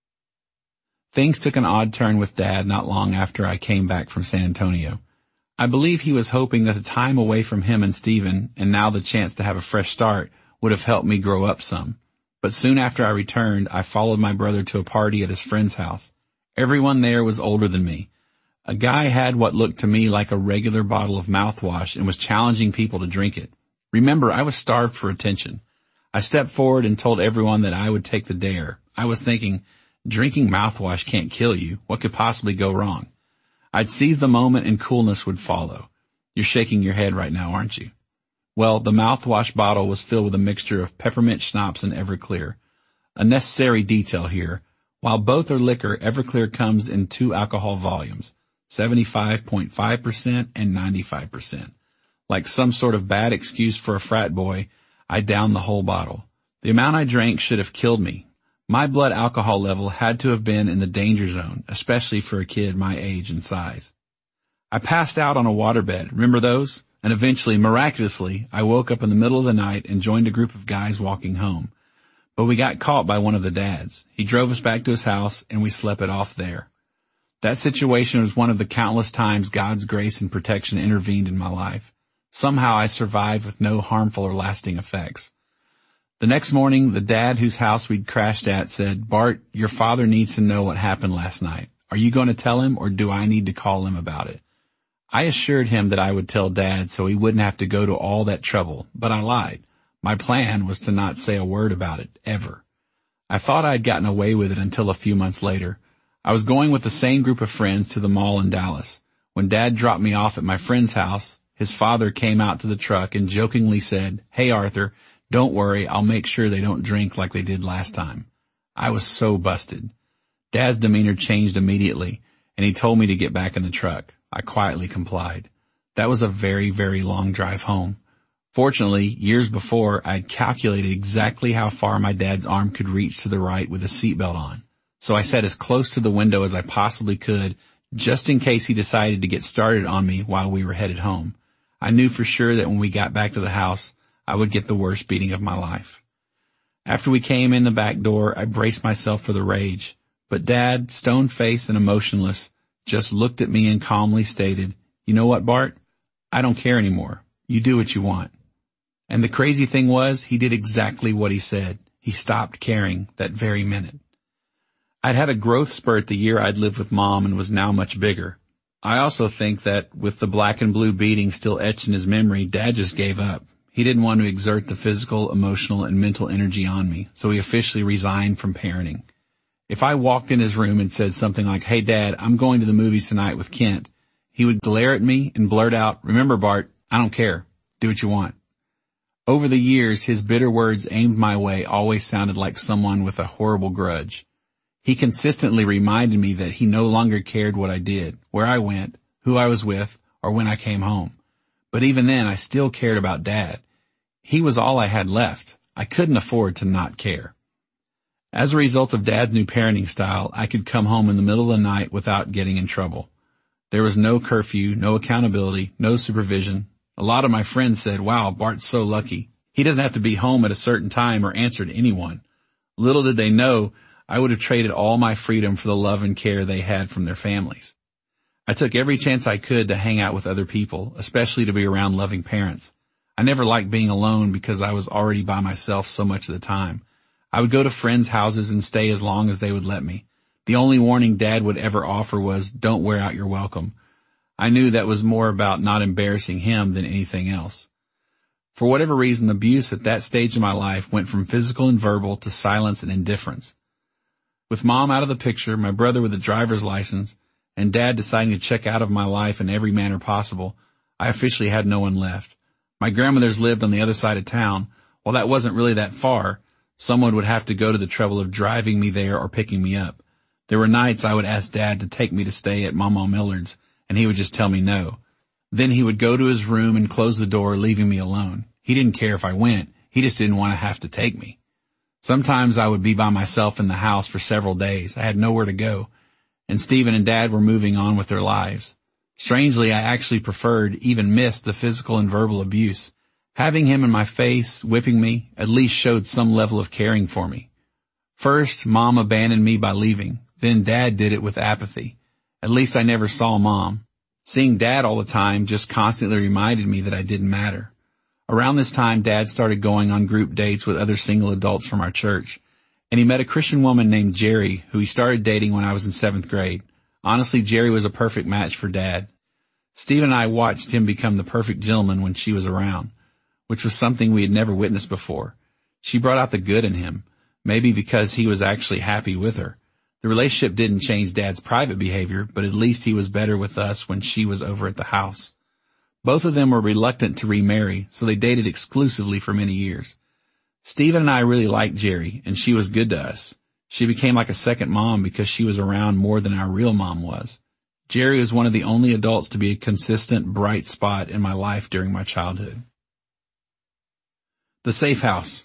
Speaker 2: Things took an odd turn with Dad not long after I came back from San Antonio. I believe he was hoping that the time away from him and Stephen, and now the chance to have a fresh start, would have helped me grow up some. But soon after I returned, I followed my brother to a party at his friend's house. Everyone there was older than me. A guy had what looked to me like a regular bottle of mouthwash and was challenging people to drink it. Remember, I was starved for attention. I stepped forward and told everyone that I would take the dare. I was thinking, drinking mouthwash can't kill you. What could possibly go wrong? I'd seize the moment and coolness would follow. You're shaking your head right now, aren't you? Well, the mouthwash bottle was filled with a mixture of peppermint schnapps and Everclear. A necessary detail here. While both are liquor, Everclear comes in two alcohol volumes, seventy-five point five percent and ninety-five percent. Like some sort of bad excuse for a frat boy, I downed the whole bottle. The amount I drank should have killed me. My blood alcohol level had to have been in the danger zone, especially for a kid my age and size. I passed out on a waterbed. Remember those? And eventually, miraculously, I woke up in the middle of the night and joined a group of guys walking home. But we got caught by one of the dads. He drove us back to his house and we slept it off there. That situation was one of the countless times God's grace and protection intervened in my life. Somehow I survived with no harmful or lasting effects. The next morning, the dad whose house we'd crashed at said, "Bart, your father needs to know what happened last night. Are you going to tell him or do I need to call him about it?" I assured him that I would tell Dad so he wouldn't have to go to all that trouble, but I lied. My plan was to not say a word about it, ever. I thought I had gotten away with it until a few months later. I was going with the same group of friends to the mall in Dallas. When Dad dropped me off at my friend's house, his father came out to the truck and jokingly said, "Hey Arthur, don't worry, I'll make sure they don't drink like they did last time." I was so busted. Dad's demeanor changed immediately, and he told me to get back in the truck. I quietly complied. That was a very, very long drive home. Fortunately, years before, I had calculated exactly how far my dad's arm could reach to the right with a seatbelt on. So I sat as close to the window as I possibly could, just in case he decided to get started on me while we were headed home. I knew for sure that when we got back to the house, I would get the worst beating of my life. After we came in the back door, I braced myself for the rage. But Dad, stone-faced and emotionless, just looked at me and calmly stated, "You know what, Bart? I don't care anymore. You do what you want." And the crazy thing was, he did exactly what he said. He stopped caring that very minute. I'd had a growth spurt the year I'd lived with Mom and was now much bigger. I also think that with the black and blue beating still etched in his memory, Dad just gave up. He didn't want to exert the physical, emotional, and mental energy on me, so he officially resigned from parenting. If I walked in his room and said something like, "Hey Dad, I'm going to the movies tonight with Kent," he would glare at me and blurt out, "Remember Bart, I don't care. Do what you want." Over the years, his bitter words aimed my way always sounded like someone with a horrible grudge. He consistently reminded me that he no longer cared what I did, where I went, who I was with, or when I came home. But even then, I still cared about Dad. He was all I had left. I couldn't afford to not care. As a result of Dad's new parenting style, I could come home in the middle of the night without getting in trouble. There was no curfew, no accountability, no supervision. A lot of my friends said, "Wow, Bart's so lucky. He doesn't have to be home at a certain time or answer to anyone." Little did they know, I would have traded all my freedom for the love and care they had from their families. I took every chance I could to hang out with other people, especially to be around loving parents. I never liked being alone because I was already by myself so much of the time. I would go to friends' houses and stay as long as they would let me. The only warning Dad would ever offer was, "Don't wear out your welcome." I knew that was more about not embarrassing him than anything else. For whatever reason, abuse at that stage of my life went from physical and verbal to silence and indifference. With Mom out of the picture, my brother with a driver's license, and Dad deciding to check out of my life in every manner possible, I officially had no one left. My grandmother's lived on the other side of town. Well, that wasn't really that far, Someone would have to go to the trouble of driving me there or picking me up. There were nights I would ask Dad to take me to stay at Mama Millard's, and he would just tell me no. Then he would go to his room and close the door, leaving me alone. He didn't care if I went. He just didn't want to have to take me. Sometimes I would be by myself in the house for several days. I had nowhere to go, and Stephen and Dad were moving on with their lives. Strangely, I actually preferred, even missed, the physical and verbal abuse. Having him in my face, whipping me, at least showed some level of caring for me. First, Mom abandoned me by leaving. Then Dad did it with apathy. At least I never saw Mom. Seeing Dad all the time just constantly reminded me that I didn't matter. Around this time, Dad started going on group dates with other single adults from our church, and he met a Christian woman named Jerry, who he started dating when I was in seventh grade. Honestly, Jerry was a perfect match for Dad. Steve and I watched him become the perfect gentleman when she was around, which was something we had never witnessed before. She brought out the good in him, maybe because he was actually happy with her. The relationship didn't change Dad's private behavior, but at least he was better with us when she was over at the house. Both of them were reluctant to remarry, so they dated exclusively for many years. Stephen and I really liked Jerry, and she was good to us. She became like a second mom because she was around more than our real mom was. Jerry was one of the only adults to be a consistent, bright spot in my life during my childhood. The safe house.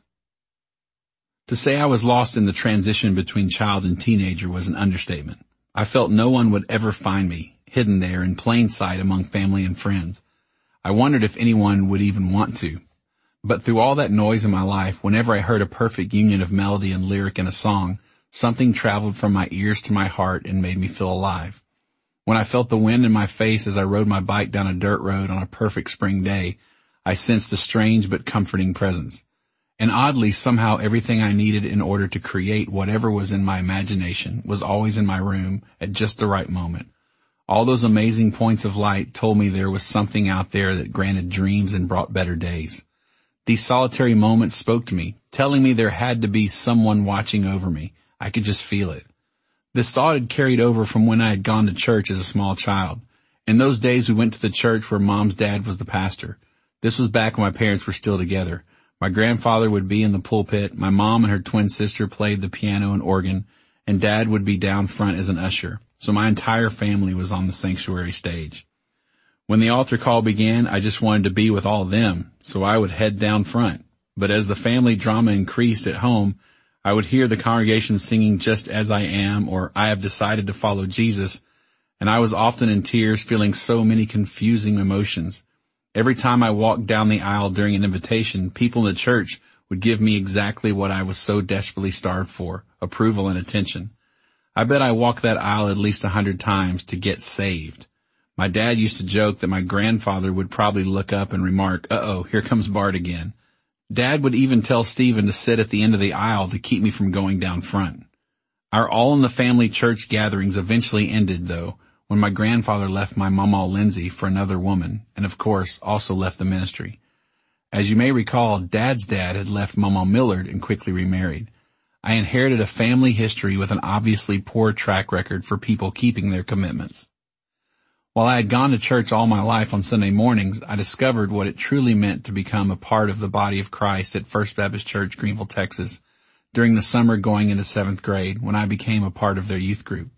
Speaker 2: To say I was lost in the transition between child and teenager was an understatement. I felt no one would ever find me, hidden there in plain sight among family and friends. I wondered if anyone would even want to. But through all that noise in my life, whenever I heard a perfect union of melody and lyric in a song, something traveled from my ears to my heart and made me feel alive. When I felt the wind in my face as I rode my bike down a dirt road on a perfect spring day, I sensed a strange but comforting presence. And oddly, somehow everything I needed in order to create whatever was in my imagination was always in my room at just the right moment. All those amazing points of light told me there was something out there that granted dreams and brought better days. These solitary moments spoke to me, telling me there had to be someone watching over me. I could just feel it. This thought had carried over from when I had gone to church as a small child. In those days we went to the church where Mom's dad was the pastor. This was back when my parents were still together. My grandfather would be in the pulpit, my mom and her twin sister played the piano and organ, and Dad would be down front as an usher. So my entire family was on the sanctuary stage. When the altar call began, I just wanted to be with all of them, so I would head down front. But as the family drama increased at home, I would hear the congregation singing Just As I Am or I Have Decided to Follow Jesus, and I was often in tears feeling so many confusing emotions. Every time I walked down the aisle during an invitation, people in the church would give me exactly what I was so desperately starved for, approval and attention. I bet I walked that aisle at least a hundred times to get saved. My dad used to joke that my grandfather would probably look up and remark, uh-oh, here comes Bart again. Dad would even tell Stephen to sit at the end of the aisle to keep me from going down front. Our all-in-the-family church gatherings eventually ended, though, when my grandfather left my mama Lindsay for another woman, and of course also left the ministry. As you may recall, Dad's dad had left Mama Millard and quickly remarried. I inherited a family history with an obviously poor track record for people keeping their commitments. While I had gone to church all my life on Sunday mornings, I discovered what it truly meant to become a part of the body of Christ at First Baptist Church, Greenville, Texas, during the summer going into seventh grade when I became a part of their youth group.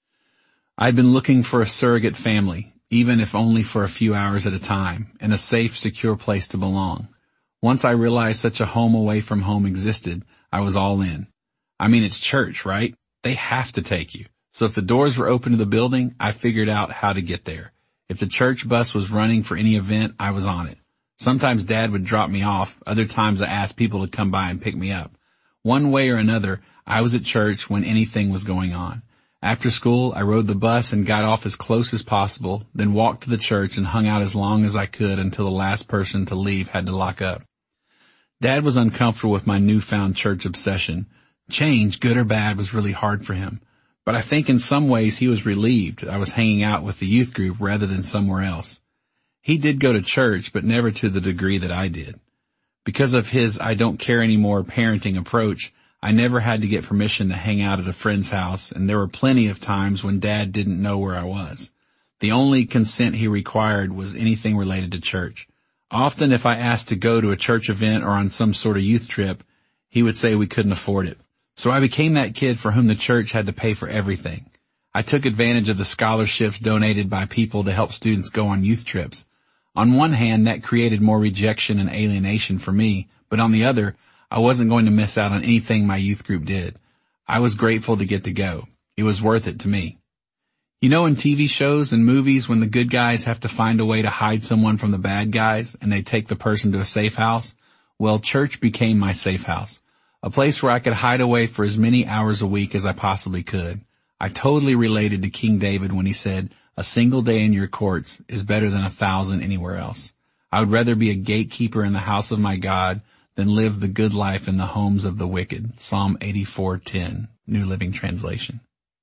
Speaker 2: I had been looking for a surrogate family, even if only for a few hours at a time, and a safe, secure place to belong. Once I realized such a home away from home existed, I was all in. I mean, it's church, right? They have to take you. So if the doors were open to the building, I figured out how to get there. If the church bus was running for any event, I was on it. Sometimes Dad would drop me off. Other times I asked people to come by and pick me up. One way or another, I was at church when anything was going on. After school, I rode the bus and got off as close as possible, then walked to the church and hung out as long as I could until the last person to leave had to lock up. Dad was uncomfortable with my newfound church obsession. Change, good or bad, was really hard for him. But I think in some ways he was relieved I was hanging out with the youth group rather than somewhere else. He did go to church, but never to the degree that I did. Because of his I don't care anymore parenting approach, I never had to get permission to hang out at a friend's house, and there were plenty of times when Dad didn't know where I was. The only consent he required was anything related to church. Often if I asked to go to a church event or on some sort of youth trip, He would say we couldn't afford it. So I became that kid for whom the church had to pay for everything. I took advantage of the scholarships donated by people to help students go on youth trips. On one hand, that created more rejection and alienation for me, but on the other, I wasn't going to miss out on anything my youth group did. I was grateful to get to go. It was worth it to me. You know, in T V shows and movies, when the good guys have to find a way to hide someone from the bad guys and they take the person to a safe house, well, church became my safe house. A place where I could hide away for as many hours a week as I possibly could. I totally related to King David when he said, "A single day in your courts is better than a thousand anywhere else." I would rather be a gatekeeper in the house of my God than live the good life in the homes of the wicked. Psalm eighty-four ten, New Living Translation.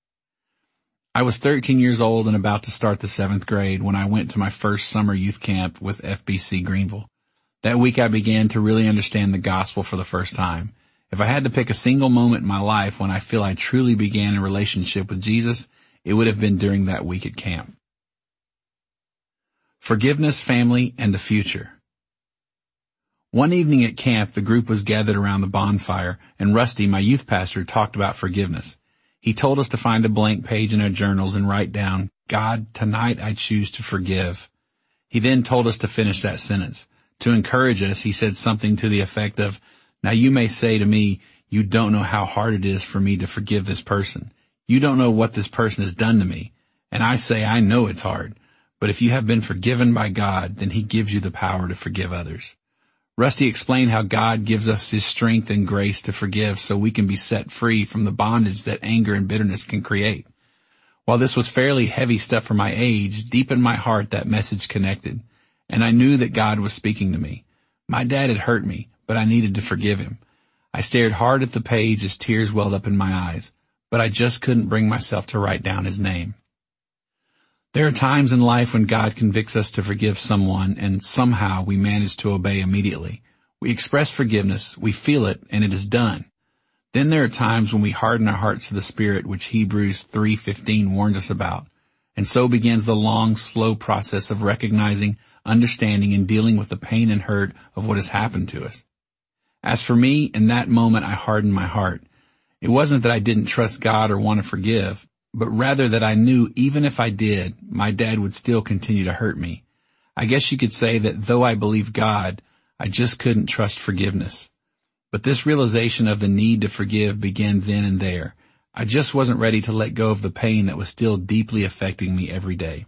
Speaker 2: I was thirteen years old and about to start the seventh grade when I went to my first summer youth camp with F B C Greenville. That week I began to really understand the gospel for the first time. If I had to pick a single moment in my life when I feel I truly began a relationship with Jesus, it would have been during that week at camp. Forgiveness, family, and the future. One evening at camp, the group was gathered around the bonfire, and Rusty, my youth pastor, talked about forgiveness. He told us to find a blank page in our journals and write down, "God, tonight I choose to forgive." He then told us to finish that sentence. To encourage us, he said something to the effect of, "Now you may say to me, you don't know how hard it is for me to forgive this person. You don't know what this person has done to me. And I say I know it's hard. But if you have been forgiven by God, then he gives you the power to forgive others." Rusty explained how God gives us his strength and grace to forgive so we can be set free from the bondage that anger and bitterness can create. While this was fairly heavy stuff for my age, deep in my heart that message connected, and I knew that God was speaking to me. My dad had hurt me, but I needed to forgive him. I stared hard at the page as tears welled up in my eyes, but I just couldn't bring myself to write down his name. There are times in life when God convicts us to forgive someone and somehow we manage to obey immediately. We express forgiveness, we feel it, and it is done. Then there are times when we harden our hearts to the Spirit, which Hebrews three fifteen warns us about. And so begins the long, slow process of recognizing, understanding, and dealing with the pain and hurt of what has happened to us. As for me, in that moment I hardened my heart. It wasn't that I didn't trust God or want to forgive, but rather that I knew even if I did, my dad would still continue to hurt me. I guess you could say that though I believe God, I just couldn't trust forgiveness. But this realization of the need to forgive began then and there. I just wasn't ready to let go of the pain that was still deeply affecting me every day.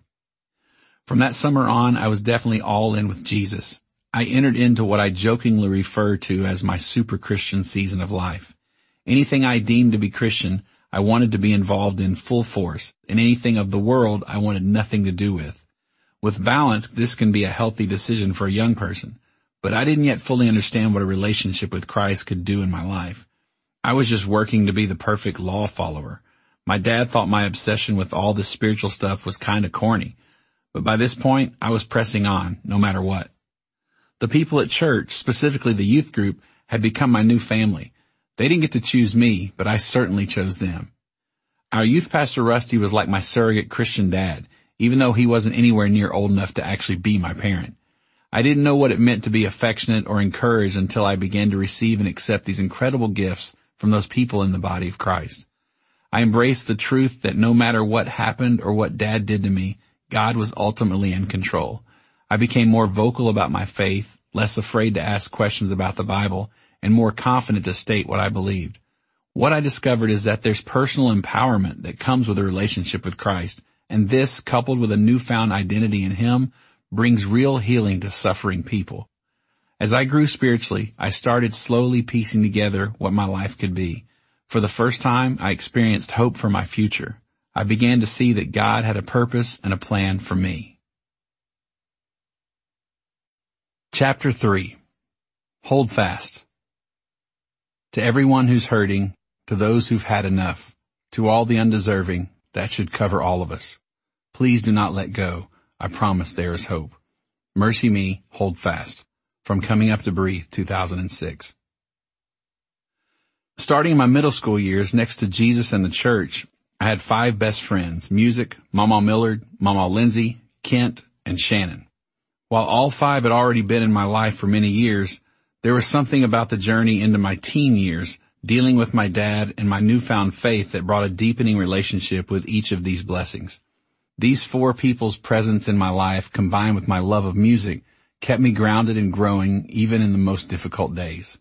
Speaker 2: From that summer on, I was definitely all in with Jesus. I entered into what I jokingly refer to as my super Christian season of life. Anything I deemed to be Christian, I wanted to be involved in full force, and anything of the world I wanted nothing to do with. With balance, this can be a healthy decision for a young person, but I didn't yet fully understand what a relationship with Christ could do in my life. I was just working to be the perfect law follower. My dad thought my obsession with all this spiritual stuff was kind of corny, but by this point, I was pressing on, no matter what. The people at church, specifically the youth group, had become my new family. They didn't get to choose me, but I certainly chose them. Our youth pastor Rusty was like my surrogate Christian dad, even though he wasn't anywhere near old enough to actually be my parent. I didn't know what it meant to be affectionate or encouraged until I began to receive and accept these incredible gifts from those people in the body of Christ. I embraced the truth that no matter what happened or what Dad did to me, God was ultimately in control. I became more vocal about my faith, less afraid to ask questions about the Bible, and more confident to state what I believed. What I discovered is that there's personal empowerment that comes with a relationship with Christ, and this, coupled with a newfound identity in Him, brings real healing to suffering people. As I grew spiritually, I started slowly piecing together what my life could be. For the first time, I experienced hope for my future. I began to see that God had a purpose and a plan for me. Chapter three. Hold fast. To everyone who's hurting, to those who've had enough, to all the undeserving, that should cover all of us. Please do not let go. I promise there is hope. Mercy me, hold fast. From Coming Up to Breathe, two thousand six. Starting in my middle school years, next to Jesus and the church, I had five best friends: music, Mama Millard, Mama Lindsay, Kent, and Shannon. While all five had already been in my life for many years, There was something about the journey into my teen years, dealing with my dad and my newfound faith, that brought a deepening relationship with each of these blessings. These four people's presence in my life, combined with my love of music, kept me grounded and growing even in the most difficult days.